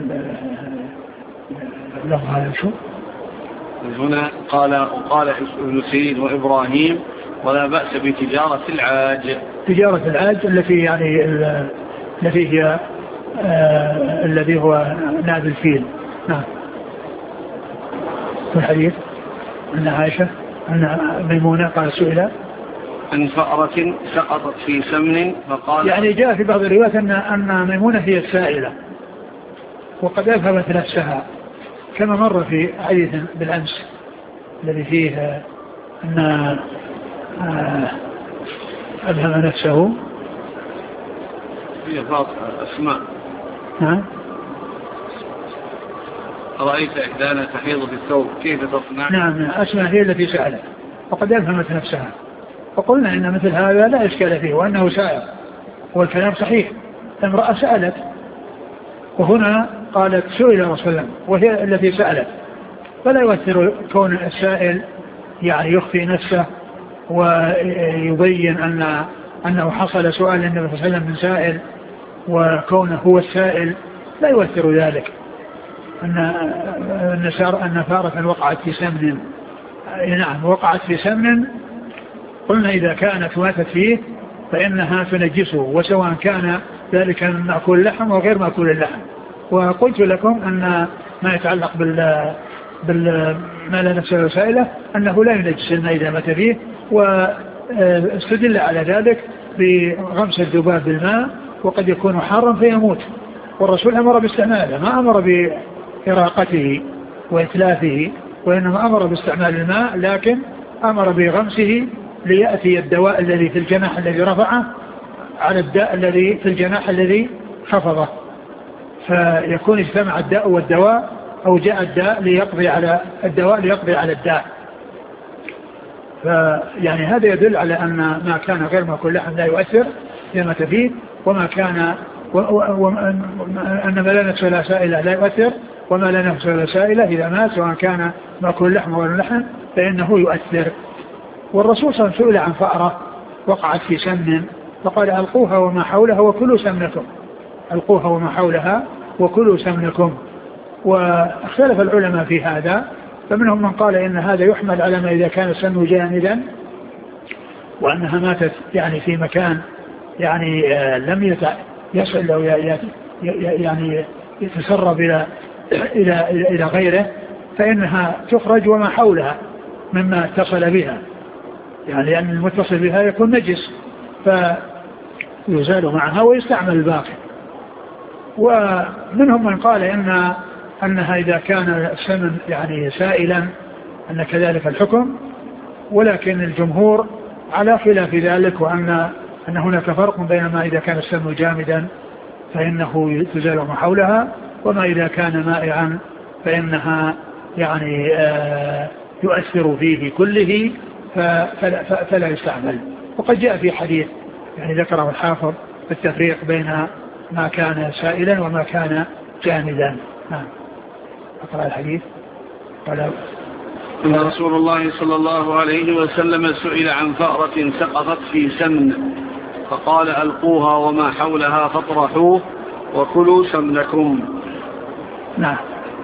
اللفظ هذا شو؟ هنا قال قال ابن سيرين وإبراهيم ولا بأس بتجارة العاج. تجارة العاج التي يعني التي هي آه الذي هو ناب الفيل. نعم. في الحديث أن عائشة أن ميمونة قال سئل عن فأرة سقطت في سمن فقال يعني جاء في بعض الروايات أن أن ميمونة هي السائلة وقد أفهمت نفسها كما مر في حديث بالأمس الذي فيه أن أفهم نفسه هي فاطمة أسماء. نعم. رأيت إحدانا تحيض في الثوب كيف تصنع؟ نعم أسماء هي التي سألت وقد أفهمت نفسها وقلنا إن مثل هذا لا إشكال فيه وأنه سائر والكلام صحيح. امرأة سألت وهنا قالت سئل رسول الله وهي التي سألت فلا يؤثر كون السائل يعني يخفي نفسه ويبين أن أنه حصل سؤال النبي صلى الله عليه وسلم من سائل وكونه هو السائل لا يؤثر ذلك. أن أن فارة وقعت في سمن نعم وقعت في سمن قلنا إذا كانت ماتت فيه فإنها تنجسه وسواء كان ذلك من مأكول اللحم وغير مأكول اللحم. وقلت لكم أن ما يتعلق بال بال ما لا نفس الوسائله أنه لا ينجس الماء إذا مات فيه واستدل على ذلك بغمس الذباب بالماء وقد يكون حارا فيموت والرسول أمر باستعماله ما أمر بإراقته وإتلافه وإنما أمر باستعمال الماء لكن أمر بغمسه ليأتي الدواء الذي في الجناح الذي رفعه على الداء الذي في الجناح الذي خفضه فيكون اجتمع الداء والدواء أو جاء الداء ليقضي على الدواء ليقضي على الداء. فيعني هذا يدل على أن ما كان غير مأكول لحم لا يؤثر إذا مات فيه وما كان أن ما لا نفس ولا سائلة لا يؤثر وما لا نفس ولا سائلة إذا مات سواء كان مأكول لحم ولا لحم فإنه يؤثر. والرسول صلى الله عليه وسلم سئل عن فأرة وقعت في سمن فقال ألقوها وما حولها وكلوا سمنكم ألقوها وما حولها وكلوا سمنكم. واختلف العلماء في هذا فمنهم من قال إن هذا يحمل على ما إذا كان السمن جامدا وأنها ماتت يعني في مكان يعني لم يصل أو يعني يتسرب إلى إلى إلى غيره فإنها تخرج وما حولها مما اتصل بها يعني لأن المتصل بها يكون نجس فيزال معها ويستعمل الباقي. ومنهم من قال إن أنها إذا كان السمن يعني سائلا أن كذلك الحكم ولكن الجمهور على خلاف ذلك وأن أن هناك فرق بين ما إذا كان السمن جامدا فإنه تزال ما حولها وما إذا كان مائعا فإنها يعني آه يؤثر فيه كله فلا, فلا يستعمل. وقد جاء في حديث يعني ذكره الحافظ التفريق بين ما كان سائلا وما كان جامدا. نعم. أقرأ الحديث. قال إن رسول الله صلى الله عليه وسلم سئل عن فأرة سقطت في سمن فقال ألقوها وما حولها فاطرحوه وكلوا سمنكم. نعم.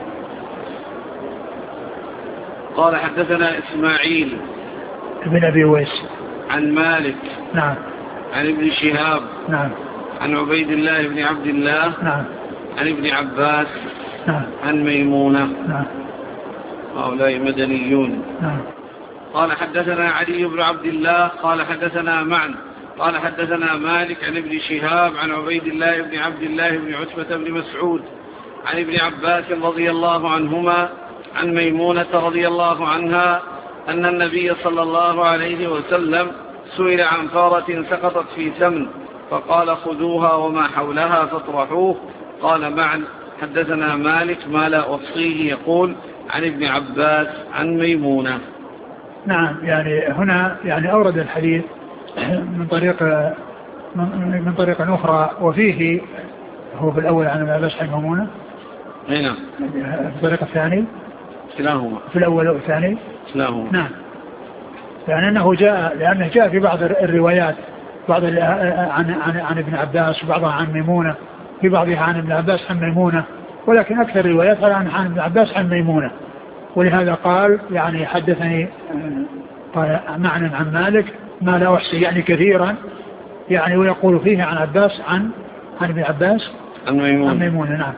قال حدثنا إسماعيل ابن أبي ويس عن مالك نعم عن ابن شهاب نعم عن عبيد الله بن عبد الله نعم عن ابن عباس نعم عن ميمونة. نعم. هؤلاء مدنيون. نعم. قال حدثنا علي بن عبد الله قال حدثنا معن قال حدثنا مالك عن ابن شهاب عن عبيد الله بن عبد الله بن عتبة بن مسعود عن ابن عباس رضي الله عنهما عن ميمونة رضي الله عنها أن النبي صلى الله عليه وسلم سئل عن فارة سقطت في سمن فقال خذوها وما حولها فاطرحوه. قال معن حدثنا مالك ما لا أحصيه يقول عن ابن عباس عن ميمونة. نعم. يعني هنا يعني أورد الحديث من طريق من طريق أخرى وفيه هو في الأول عن ابن عباس عن ميمونة. هنا في الطريق الثاني كلاهما في الأول والثاني كلاهما. نعم. يعني أنه جاء لأنه جاء في بعض الروايات بعض عن عن عن ابن عباس وبعضها عن ميمونة في بعضها عن ابن عباس عن ميمونة ولكن أكثر الروايات عن عن ابن عباس عن ميمونة. ولهذا قال يعني حدثني قال معنى عن مالك ما لا أحصي يعني كثيرا يعني ويقول فيه عن عباس عن عن ابن عباس عن ميمون عن ميمون نعم.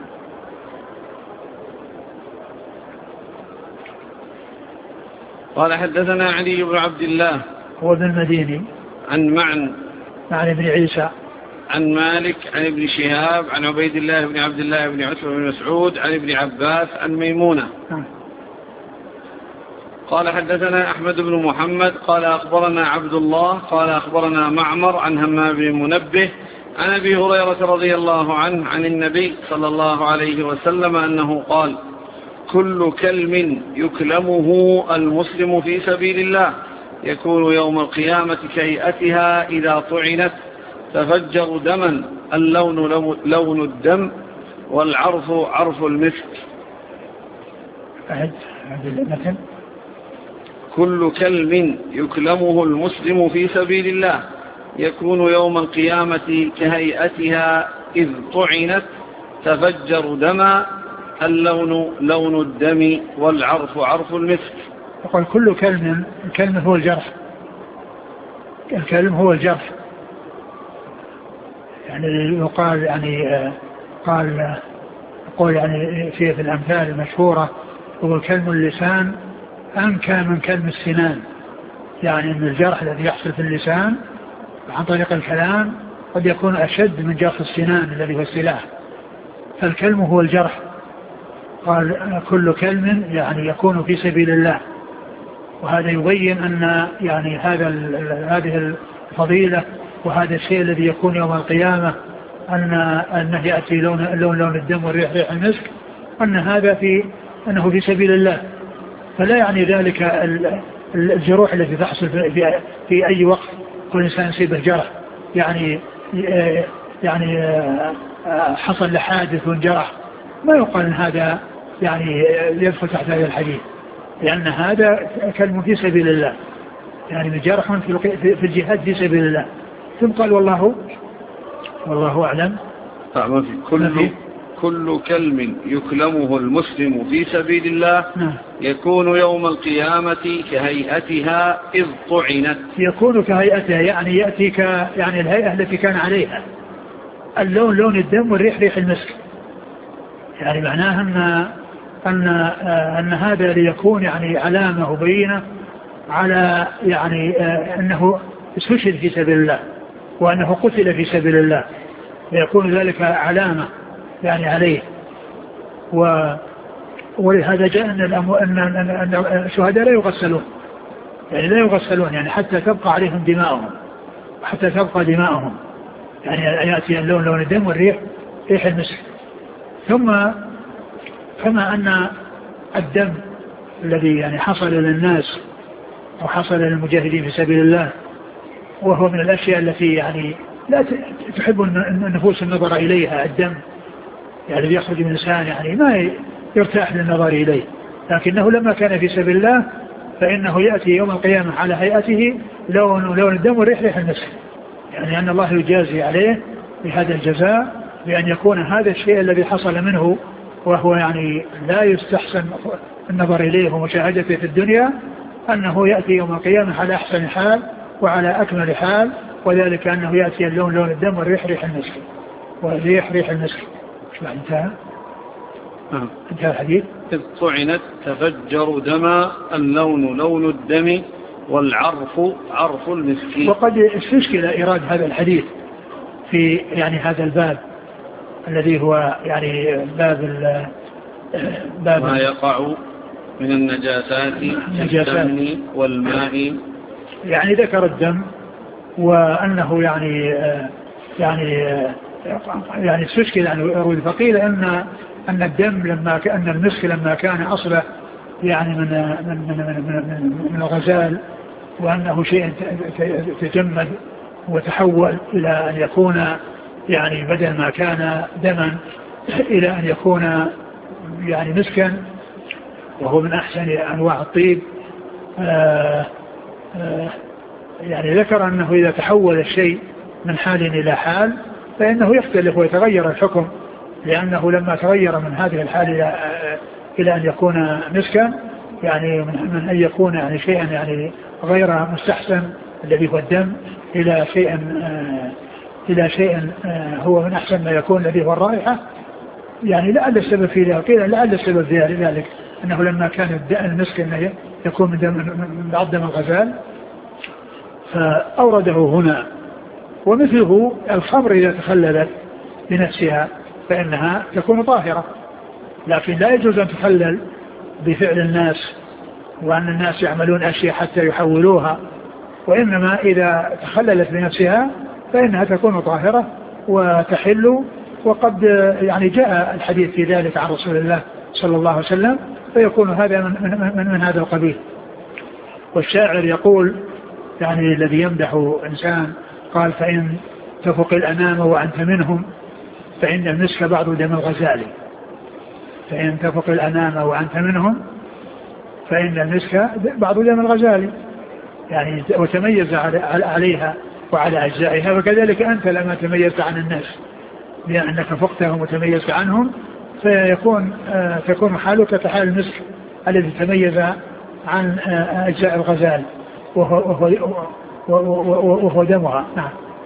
قال حدثنا علي بن عبد الله هو ابن المديني عن معن عن ابن عيسى عن مالك عن ابن شهاب عن عبيد الله بن عبد الله بن عتبة بن مسعود عن ابن عباس عن ميمونة. نعم. قال حدثنا أحمد بن محمد قال أخبرنا عبد الله قال أخبرنا معمر عن همام بن منبه عن أبي هريرة رضي الله عنه عن النبي صلى الله عليه وسلم أنه قال كل كلم يكلمه المسلم في سبيل الله يكون يوم القيامة كهيئتها إذا طعنت تفجر دما اللون لون الدم والعرف عرف المسك. أعد المثل. كل كلم يكلمه المسلم في سبيل الله يكون يوم القيامة كهيئتها إذ طعنت تفجر دما اللون لون الدم والعرف عرف المسك. يقول كل كلم، الكلمة هو الجرح، الكلم هو الجرح، يعني يقال يعني قال يقول يعني في في الأمثال المشهورة هو كلم اللسان أنكى من كلم السنان، يعني أن الجرح الذي يحصل في اللسان عن طريق الكلام قد يكون أشد من جرح السنان الذي هو السلاح، فالكلم هو الجرح. قال كل كلم يعني يكون في سبيل الله، وهذا يبين أن يعني هذا هذه الفضيلة وهذا الشيء الذي يكون يوم القيامة أن أنه يأتي لون لون لون الدم والريح ريح المسك، أن هذا في أنه في سبيل الله. فلا يعني ذلك الجروح التي تحصل في, في أي وقت كل إنسان يصيبه جرح، يعني يعني حصل لحادث وانجرح، ما يقال أن هذا يعني يدخل تحت هذا الحديث، لأن هذا كلمة في سبيل الله، يعني جرح في الجهاد في سبيل الله. ثم قال والله والله أعلم. كل كل كلم يكلمه المسلم في سبيل الله نعم. يكون يوم القيامة كهيئتها إذ طعنت. يكون كهيئتها يعني يأتي ك يعني الهيئة التي كان عليها، اللون لون الدم والريح ريح المسك، يعني معناها أن أن أن هذا ليكون يعني علامة وبينة على يعني أنه استشهد في سبيل الله وأنه قتل في سبيل الله، فيكون ذلك علامة يعني عليه. و ولهذا جاء أن الأمو... أن أن الشهداء لا يغسلون، يعني لا يغسلون يعني حتى تبقى عليهم دماؤهم، حتى تبقى دماؤهم، يعني يأتي اللون لون الدم والريح ريح المسك. ثم كما أن الدم الذي يعني حصل للناس وحصل للمجاهدين في سبيل الله وهو من الأشياء التي يعني لا تحب النفوس النظر إليها، الدم يعني بيخرج من الإنسان يعني ما يرتاح للنظر إليه، لكنه لما كان في سبيل الله فإنه يأتي يوم القيامة على هيئته لون لون الدم والريح ريح المسك، يعني أن الله يجازي عليه بهذا الجزاء بأن يكون هذا الشيء الذي حصل منه وهو يعني لا يستحسن النظر إليه ومشاهدته في الدنيا، أنه يأتي يوم القيامة على أحسن حال وعلى أكمل حال، وذلك أنه يأتي اللون لون الدم والريح ريح المسك والريح ريح المسك. شو انتهى؟ آه. انتهى الحديث. إذ طعنت تفجر دما اللون لون الدم والعرف عرف المسك. وقد استشكل إيراد هذا الحديث في يعني هذا الباب الذي هو يعني باب باب ما يقع من النجاسات الدم والماء، يعني ذكر الدم وأنه يعني يعني يعني استشكل يعني فقيل أن أن الدم لما كأن المسك لما كان أصله يعني من من من من, من الغزال، وأنه شيء تجمد وتحول إلى أن يكون يعني بدل ما كان دما إلى أن يكون يعني مسكا، وهو من أحسن أنواع الطيب. آآ آآ يعني ذكر أنه إذا تحول الشيء من حال إلى حال فإنه يختلف ويتغير الحكم، لأنه لما تغير من هذه الحال إلى, إلى أن يكون مسكا يعني من أن يكون يعني شيئا يعني غير مستحسن الذي هو الدم إلى شيء إلى شيء هو من أحسن ما يكون الذي هو الرائحة، يعني لعل السبب في ذلك، قيل لعل السبب في ذلك أنه لما كان المسك أنه يكون من دم من بعض دم الغزال فأورده هنا. ومثله الخمر إذا تخللت بنفسها فإنها تكون طاهرة، لكن لا يجوز أن تخلل بفعل الناس وأن الناس يعملون أشياء حتى يحولوها، وإنما إذا تخللت بنفسها فإنها تكون طاهرة وتحل. وقد يعني جاء الحديث في ذلك عن رسول الله صلى الله عليه وسلم، فيكون هذا من, من, من, من هذا القبيل. والشاعر يقول يعني الذي يمدح إنسان قال فإن تفق الأنام وأنت منهم فإن المسك بعض دم الغزال، فإن تفق الأنام وأنت منهم فإن المسك بعض دم الغزال، يعني وتميز عليها وعلى أجزائها. وكذلك أنت لما تميزت عن الناس لأنك فقتهم وتميزت عنهم فيكون آه تكون حالك كحال المسك الذي تميز عن آه أجزاء الغزال وهو, وهو, وهو, وهو دمها. نعم.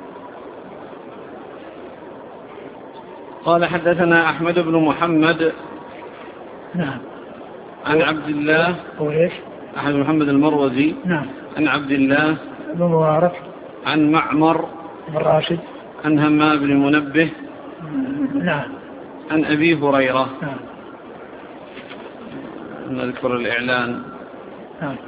قال حدثنا أحمد بن محمد نعم عن عبد الله هو إيش أحمد محمد المروزي نعم عن عبد الله بن مبارك عن معمر بن راشد عن همام بن منبه نعم عن أبي هريرة. نعم. نذكر الإعلان. نعم.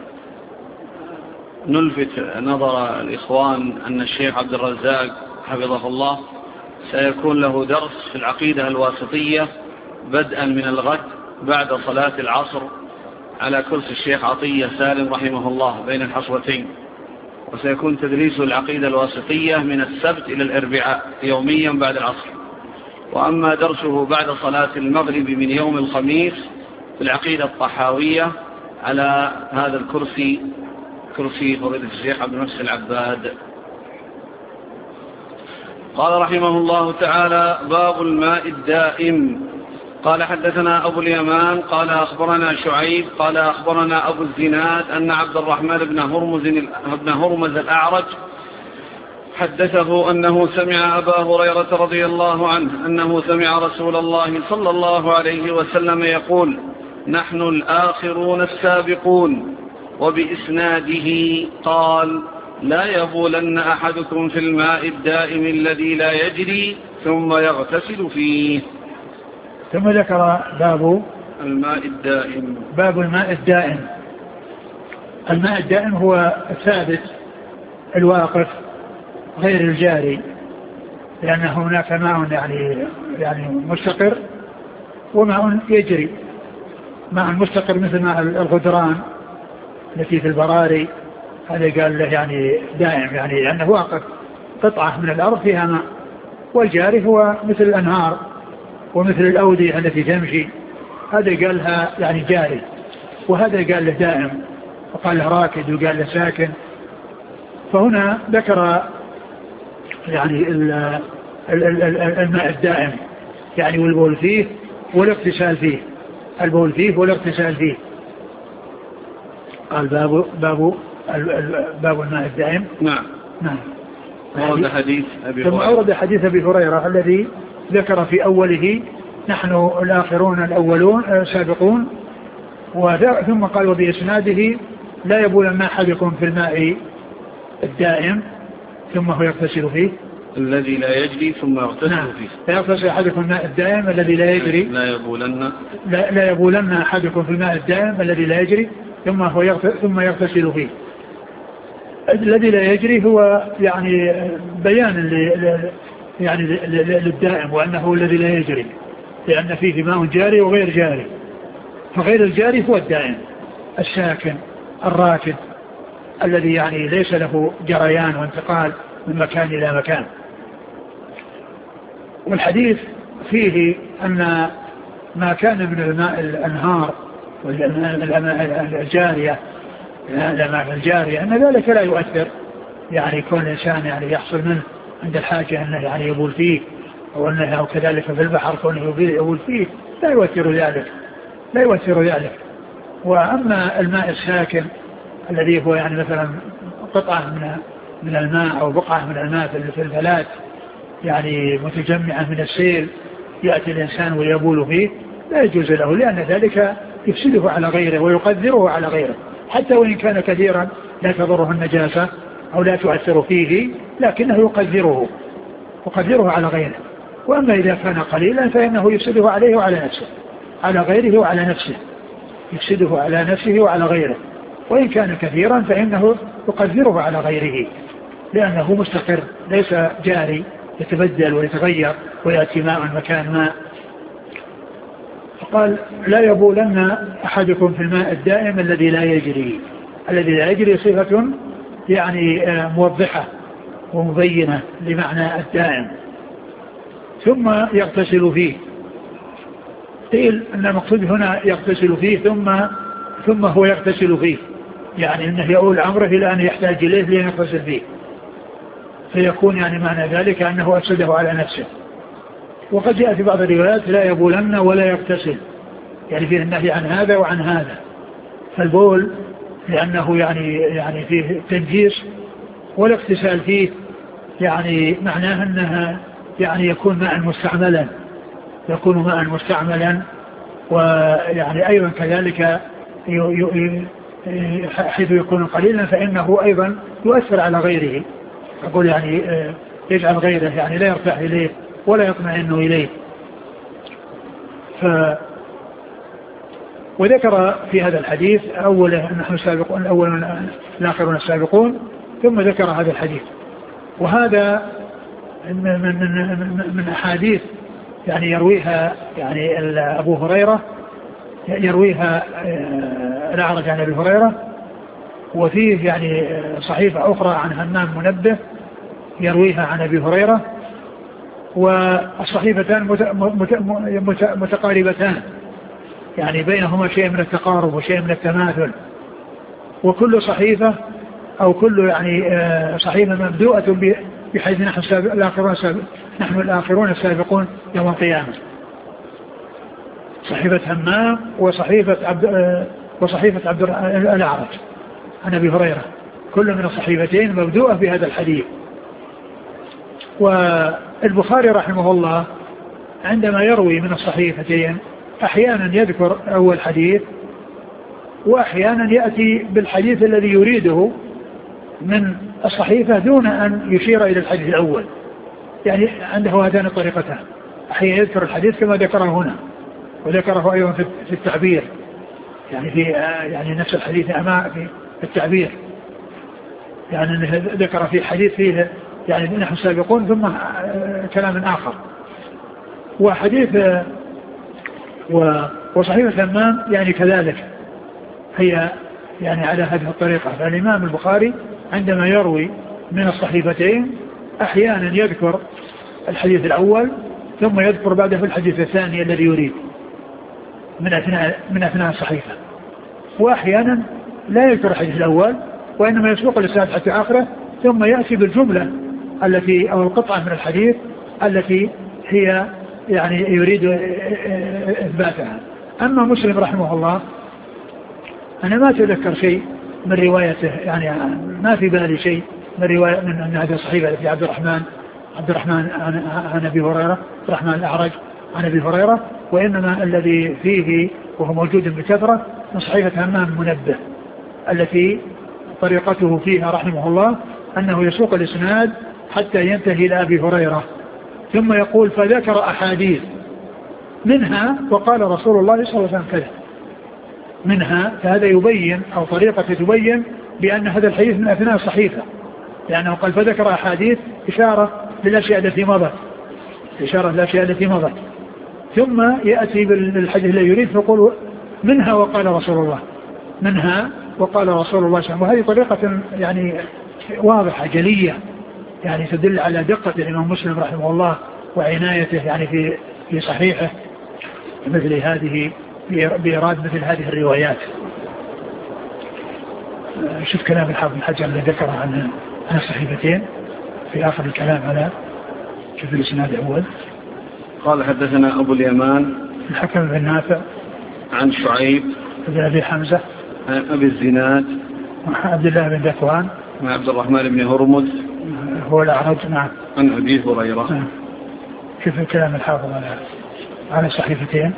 نلفت نظر الإخوان أن الشيخ عبد الرزاق حفظه الله سيكون له درس في العقيدة الواسطية بدءا من الغد بعد صلاة العصر على كرسي الشيخ عطية سالم رحمه الله بين الحصوتين، وسيكون تدريس العقيدة الواسطية من السبت إلى الأربعاء يوميا بعد العصر. وأما درسه بعد صلاة المغرب من يوم الخميس في العقيدة الطحاوية على هذا الكرسي كرسي فضيلة الشيخ عبد المحسن العباد. قال رحمه الله تعالى: باب الماء الدائم. قال حدثنا أبو اليمان قال أخبرنا شعيب قال أخبرنا أبو الزناد أن عبد الرحمن بن هرمز, بن هرمز الأعرج حدثه أنه سمع أبا هريرة رضي الله عنه أنه سمع رسول الله صلى الله عليه وسلم يقول: نحن الآخرون السابقون. وبإسناده قال: لا يبولن أحدكم في الماء الدائم الذي لا يجري ثم يغتسل فيه. ثم ذكر باب الماء الدائم. باب الماء الدائم. الماء الدائم هو الثابت الواقف غير الجاري، لأن هناك ماء يعني يعني مستقر وماء يجري. ماء مستقر مثل ماء الغدران التي في البراري، هذا قال له يعني دائم، يعني لأنه واقف قطعة من الأرض فيها ماء. والجاري هو مثل الأنهار ومثل الأودية التي تمشي، هذا قال لها يعني جاري، وهذا قال له دائم، وقال له راكد وقال له ساكن. فهنا ذكر يعني الماء الدائم يعني والبول فيه والاغتسال فيه، البول فيه والاغتسال فيه. قال باب باب باب الماء الدائم. نعم نعم. ورد حديث أبي ثم هريرة. أورد حديث أبي هريرة الذي ذكر في أوله: نحن الآخرون الأولون سابقون. ثم قال: وبإسناده لا يبول ما أحدكم في الماء الدائم ثم هو يغتسل فيه الذي لا يجري ثم يغتسل نعم. فيه. فيغتسل أحدكم الماء الدائم الذي لا يجري لا يبولن لا, لا يبولن أحدكم في الماء الدائم الذي لا يجري ثم هو يغتسل ثم يغتسل فيه. الذي لا يجري هو يعني بيان يعني للدائم، وأنه الذي لا يجري، لأن فيه ماء جاري وغير جاري. فغير الجاري هو الدائم الساكن الراكد الذي يعني ليس له جريان وانتقال من مكان إلى مكان. والحديث فيه أن ما كان من الماء الأنهار والماء الجارية الماء الجارية أن ذلك لا يؤثر، يعني كون الإنسان يعني يحصل منه عند الحاجة أنه يعني يبول فيه، أو أنه أو كذلك في البحر كونه يبول فيه لا يؤثر ذلك لا يؤثر ذلك. وأما الماء الساكن الذي هو يعني مثلا قطعة من من الماء أو بقعة من الماء في الفلات يعني متجمعة من السيل يأتي الإنسان ويبول فيه لا يجوز له، لأن ذلك يفسده على غيره ويقدره على غيره، حتى وإن كان كثيرا لا تضره النجاسة أو لا تؤثر فيه، لكنه يقدره يقدره على غيره. وأما إذا كان قليلا فإنه يفسده عليه وعلى نفسه، على غيره وعلى نفسه، يفسده على نفسه وعلى غيره. وإن كان كثيرا فإنه يقدره على غيره، لأنه مستقر ليس جاري يتبدل ويتغير ويأتي ماء مكان ماء. فقال لا يبولن أحدكم في الماء الدائم الذي لا يجري. الذي لا يجري صفة يعني موضحة ومبينة لمعنى الدائم. ثم يغتسل فيه، قيل أن المقصود هنا يغتسل فيه ثم ثم هو يغتسل فيه، يعني أنه يؤول أمره إلى أن يحتاج إليه ليغتسل فيه، فيكون يعني معنى ذلك أنه أفسده على نفسه. وقد جاء في بعض الروايات لا يبولن ولا يغتسل، يعني فيه النهي عن هذا وعن هذا. فالبول لأنه يعني يعني فيه تنجيس، والاغتسال فيه يعني معناه أنها يعني يكون ماء مستعملا، يكون ماء مستعملا. ويعني أيضا كذلك حيث يكون قليلا فإنه أيضا يؤثر على غيره، أقول يعني يجعل غيره يعني لا يرتاح إليه ولا يطمئن إليه. ف وذكر في هذا الحديث أوله نحن السابقون الأول الآخرون السابقون، ثم ذكر هذا الحديث. وهذا من من من أحاديث يعني يرويها يعني أبو هريرة، يرويها الأعرج عن أبي هريرة. وفيه يعني صحيفة أخرى عن همام منبه يرويها عن أبي هريرة، والصحيفتان متقاربتان يعني بينهما شيء من التقارب وشيء من التماثل. وكل صحيفة أو كل يعني صحيفة مبدوءة بحيث نحن الآخرون نحن الآخرون السابقون يوم القيامة. صحيفة همام وصحيفة عبد وصحيفة عبد الأعرج عن أبي هريرة، كل من الصحيفتين مبدوءة بهذا الحديث. والبخاري رحمه الله عندما يروي من الصحيفتين أحيانا يذكر أول حديث، وأحيانا يأتي بالحديث الذي يريده من الصحيفة دون أن يشير إلى الحديث الأول. يعني عنده هاتان الطريقتان، أحيانا يذكر الحديث كما ذكره هنا، وذكره أيضا في التعبير يعني في يعني نفس الحديث أمام في التعبير، يعني ذكر في حديث فيه يعني نحن سابقون ثم كلام آخر. وحديث وصحيفة همام يعني كذلك هي يعني على هذه الطريقة. فالإمام البخاري عندما يروي من الصحيفتين أحيانا يذكر الحديث الأول ثم يذكر بعده في الحديث الثاني الذي يريد من أثناء من أثناء الصحيفة، وأحيانا لا يذكر الحديث الأول وإنما يسوق الإسناد حتى آخره ثم يأتي بالجملة التي أو القطعة من الحديث التي هي يعني يريد إثباتها. أما مسلم رحمه الله أنا ما أتذكر شيء من روايته، يعني ما في بالي شيء من رواية من هذه الصحيفة التي عبد الرحمن عبد الرحمن عن أبي هريرة، الرحمن الأعرج عن أبي هريرة، وإنما الذي فيه وهو موجود بكثرة من صحيفة همام منبه التي طريقته فيها رحمه الله أنه يسوق الإسناد حتى ينتهي إلى أبي هريرة ثم يقول فذكر أحاديث منها وقال رسول الله صلى الله عليه وسلم كذا منها. فهذا يبين أو طريقة تبين بأن هذا الحديث من أثناء الصحيفة، لأنه قال فذكر أحاديث إشارة للأشياء التي مضت، إشارة للأشياء التي مضت، ثم يأتي بالحديث الذي يريد فيقول منها وقال رسول الله، منها وقال رسول الله صلى الله عليه وسلم. وهذه طريقة يعني واضحة جلية يعني تدل على دقة الإمام مسلم رحمه الله وعنايته يعني في في صحيحه مثل هذه بإيراد مثل هذه الروايات. شوف كلام الحافظ بن حجر الذي ذكر عن عن الصحيفتين في آخر الكلام على شوف الإسناد الأول. قال حدثنا أبو اليمان الحكم بن نافع عن شعيب بن أبي حمزة عن أبي الزناد عبد الله بن ذكوان عن عبد الرحمن بن هرمز هو الأعرج. نعم. عن أبي هريرة. نعم. كيف الكلام الحافظ على على صحيفتين؟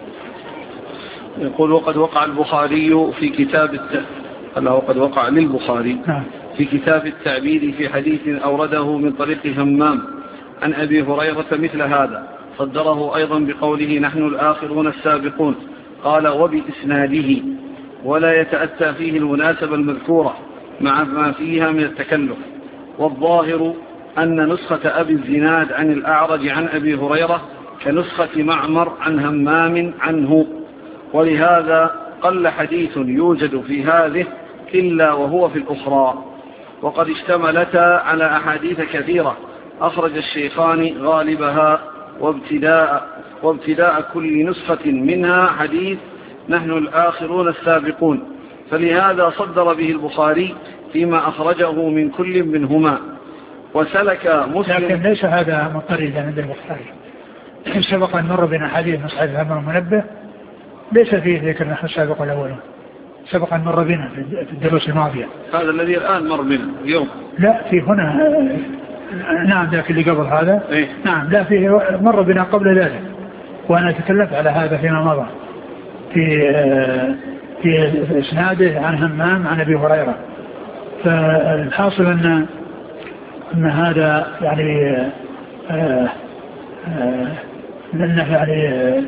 يقول وقد وقع البخاري في كتاب الت... قال وقد وقع للبخاري نعم. في كتاب التعبيد في حديث أورده من طريق همام عن أبي هريرة مثل هذا، صدره أيضا بقوله نحن الآخرون السابقون، قال وبإسناده، ولا يتأتى فيه المناسبة المذكورة مع ما فيها من التكلف. والظاهر أن نسخة أبي الزناد عن الأعرج عن أبي هريرة كنسخة معمر عن همام عنه، ولهذا قل حديث يوجد في هذه إلا وهو في الأخرى. وقد اشتملتا على أحاديث كثيرة أخرج الشيخان غالبها، وابتداء, وابتداء كل نسخة منها حديث نحن الآخرون السابقون، فلهذا صدر به البخاري فيما أخرجه من كل منهما. وسلك مسلم. لكن ليس هذا مضطردا عند البخاري، سبق أن مر بنا حديث مصعب الأمر المنبه ليس فيه ذكر نحن السابق الأولون، سبق أن مر بنا في الدروس الماضية. هذا الذي الآن مر بنا اليوم. لا في هنا. نعم ذاك اللي قبل هذا. إيه؟ نعم لا فيه مر بنا قبل ذلك، وأنا تكلمت على هذا فيما مضى في في إسناده عن همام عن أبي هريرة. فالحاصل أن أن هذا يعني آه آه لأنه يعني آه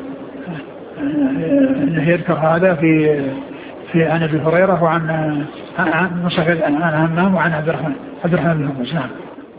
أنه يذكر هذا في في عن أبي هريرة وعن عن مصحف عن همام وعن عبد الرحمن عبد الرحمن بن هرمز. نعم.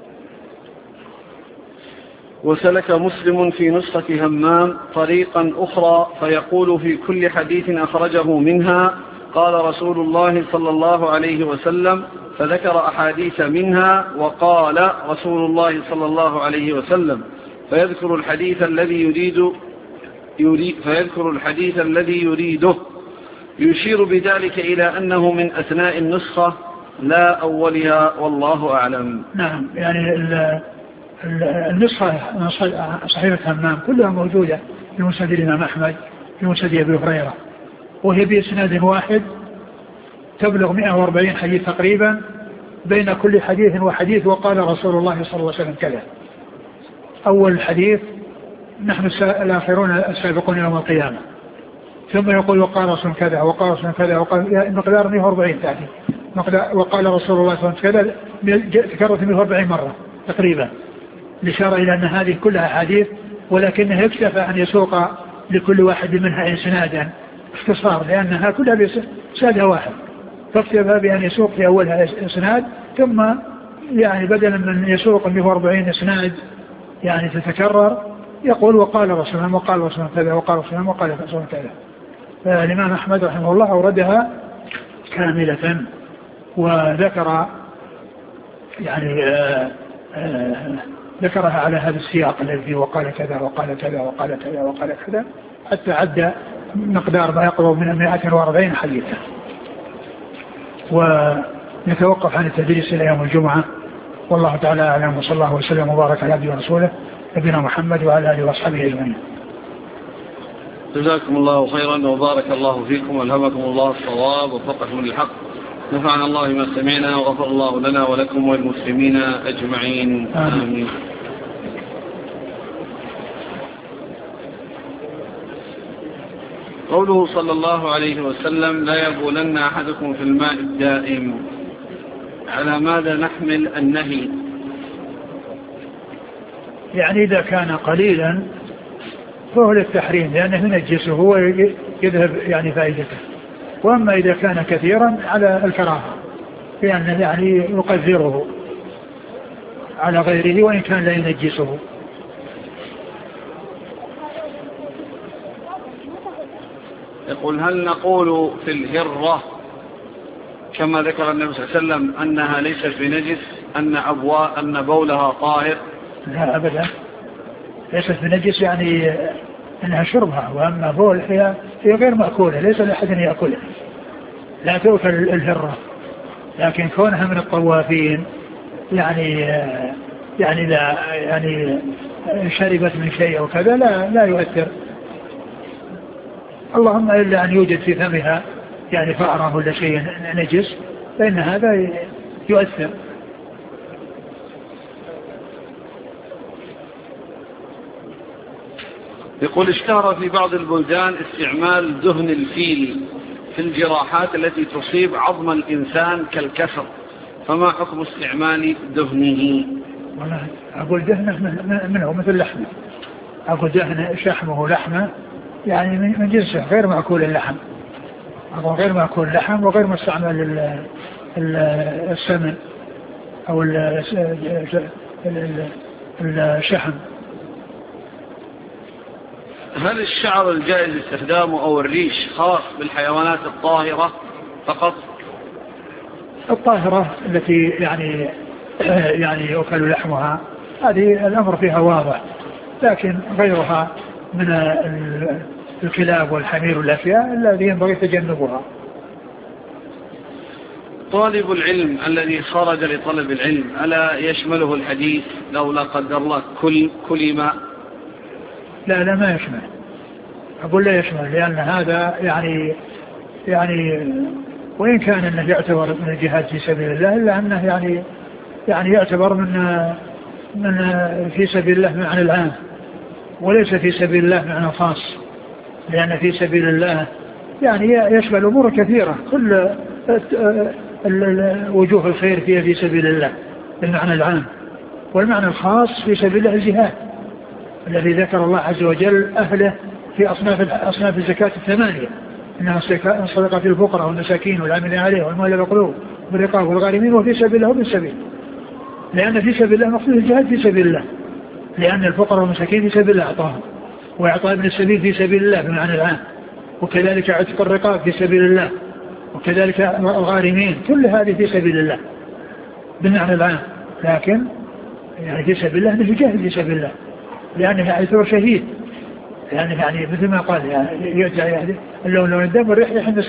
وسلك مسلم في نسخة همام طريقا أخرى فيقول في كل حديث أخرجه منها قال رسول الله صلى الله عليه وسلم، فذكر أحاديث منها وقال رسول الله صلى الله عليه وسلم، فيذكر الحديث الذي يريد يريد فيذكر الحديث الذي يريده، يشير بذلك إلى أنه من أثناء النسخة لا أولها، والله أعلم. نعم. يعني النسخة صحيفة همام كلها موجودة في مسند الإمام أحمد في مسند أبي هريرة، وهي بإسناد واحد تبلغ مئة وأربعين حديث تقريبا، بين كل حديث وحديث وقال رسول الله صلى الله عليه وسلم كذا. أول الحديث نحن الآخرون السابقون يوم القيامة، ثم يقول وقال رسول كذا وقال رسول كذا وقال مقدار مئة وأربعين تأتي وقال رسول الله صلى الله عليه وسلم كذا، تكررت مئة وأربعين مرة تقريبا، الإشارة إلى أن هذه كلها حديث، ولكنه يكتفى أن يسوق لكل واحد منها إسنادا اختصار، لأنها كلها بإسناد واحد، فاكتفى بأن يسوق في أولها إسناد، ثم يعني بدلا من يسوق مئة وأربعين إسناد يعني تتكرر يقول وقال رسول الله وقال رسول الله كذا وقال رسول الله وقال رسول الله كذا. فالإمام أحمد رحمه الله أوردها كاملة، وذكر يعني آآ آآ ذكرها على هذا السياق الذي وقال كذا وقال كذا وقال كذا وقال كذا حتى عد مقدار ما يقرب من مئة وأربعين حديثا. ونتوقف عن التدريس إلى يوم الجمعة، والله تعالى أعلم، وصلى الله وسلم وبارك على عبده ورسوله نبينا محمد وعلى آله وأصحابه أجمعين. جزاكم الله خيرا وبارك الله فيكم والهمكم الله الصواب ووفقكم للحق، نفعنا الله ما سمعنا وغفر الله لنا ولكم والمسلمين أجمعين. آمين, آمين. قوله صلى الله عليه وسلم لا يبولن أحدكم في الماء الدائم، على ماذا نحمل النهي؟ يعني إذا كان قليلا فهو للتحريم لأنه ينجسه ويذهب يعني فائدته، وأما إذا كان كثيرا على الكراهة، لأنه يعني يقدره على غيره وإن كان لا ينجسه. يقول هل نقول في الهرة كما ذكر النبي صلى الله عليه وسلم أنها ليست بنجس، أن أبواء أن بولها طاهر؟ لا أبدا، ليست بنجس يعني أنها شربها، وأما بول هي, هي غير مأكولة، ليس لأحد يأكلها، لا تؤكل الهرة، لكن كونها من الطوافين يعني يعني لا يعني شربت من شيء أو كذا لا لا يؤثر، اللهم إلا أن يوجد في فمها يعني فأرة ولا شيء نجس، فإن هذا يؤثر. يقول اشتهر في بعض البلدان استعمال دهن الفيل في الجراحات التي تصيب عظم الإنسان كالكسر، فما حكم استعمال دهنه؟ أقول دهنه منه مثل لحمه، أقول دهن شحمه لحمه يعني من جنسه غير مأكول اللحم، أقول غير مأكول اللحم وغير مستعمل السمن أو الشحم. هل الشعر الجائز استخدامه أو الريش خاص بالحيوانات الطاهرة فقط؟ الطاهرة التي يعني يعني يؤكل لحمها هذه الأمر فيها واضح، لكن غيرها من الكلاب والحمير والأشياء الذي ينبغي تجنبها. طالب العلم الذي خرج لطلب العلم ألا يشمله الحديث لو لا قدر الله كل كلمة؟ لا لا ما يشمل، أقول لا يشمل، لأن هذا يعني يعني وإن كان أنه يعتبر من الجهاد في سبيل الله إلا أنه يعني يعني يعتبر من من في سبيل الله معنى العام وليس في سبيل الله معنى خاص، لأن في سبيل الله يعني يشمل أمور كثيرة، كل وجوه الخير فيها في سبيل الله المعنى العام، والمعنى الخاص في سبيل الله الجهاد الذي ذكر الله عز وجل أهله في أصناف أصناف الزكاة الثمانية، إنها الصدقة في الفقراء والمساكين والعاملين عليه والمؤلفة قلوبهم والرقاب والغارمين وفي سبيل الله وبالسبيل، لأن في سبيل الله مقصود الجهاد في سبيل الله، لأن الفقراء والمساكين في سبيل الله أعطاهم، وإعطاء ابن السبيل في سبيل الله بمعنى العام، وكذلك عتق الرقاب في سبيل الله، وكذلك الغارمين، كل هذه في سبيل الله بالمعنى العام، لكن يعني في سبيل الله أنه يجاهد في سبيل الله لأنه يعتبر شهيد، يعني يعني مثل ما قال يعني يرجع يعني اللون لون الدم والريح ريح المسك.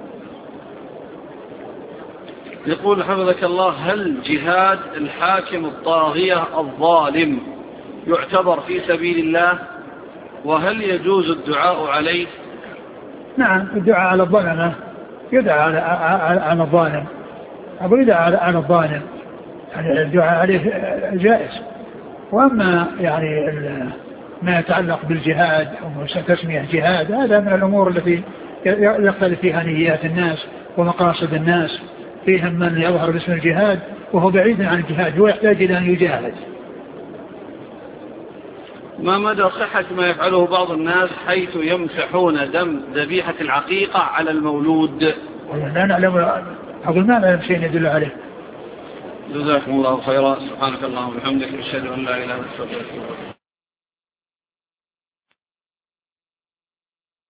يقول حفظك الله هل جهاد الحاكم الطاغية الظالم يعتبر في سبيل الله، وهل يجوز الدعاء عليه؟ نعم الدعاء على الظالم يدعى على على الظالم، أبو يدعى على الظالم يعني الدعاء عليه جائز، وأما يعني ما يتعلق بالجهاد أو تسمية جهاد هذا من الأمور التي يختلف فيها نيات الناس ومقاصد الناس، فيهم من يظهر باسم الجهاد وهو بعيد عن الجهاد ويحتاج إلى أن يجاهد. ما مدى صحة ما يفعله بعض الناس حيث يمسحون دم ذبيحة العقيقة على المولود؟ لا نعلم، أقول ما نعلم شيء يدل عليه. جزاكم الله خيرا، سبحانك اللهم وبحمدك، أشهد أن لا إله إلا أنت.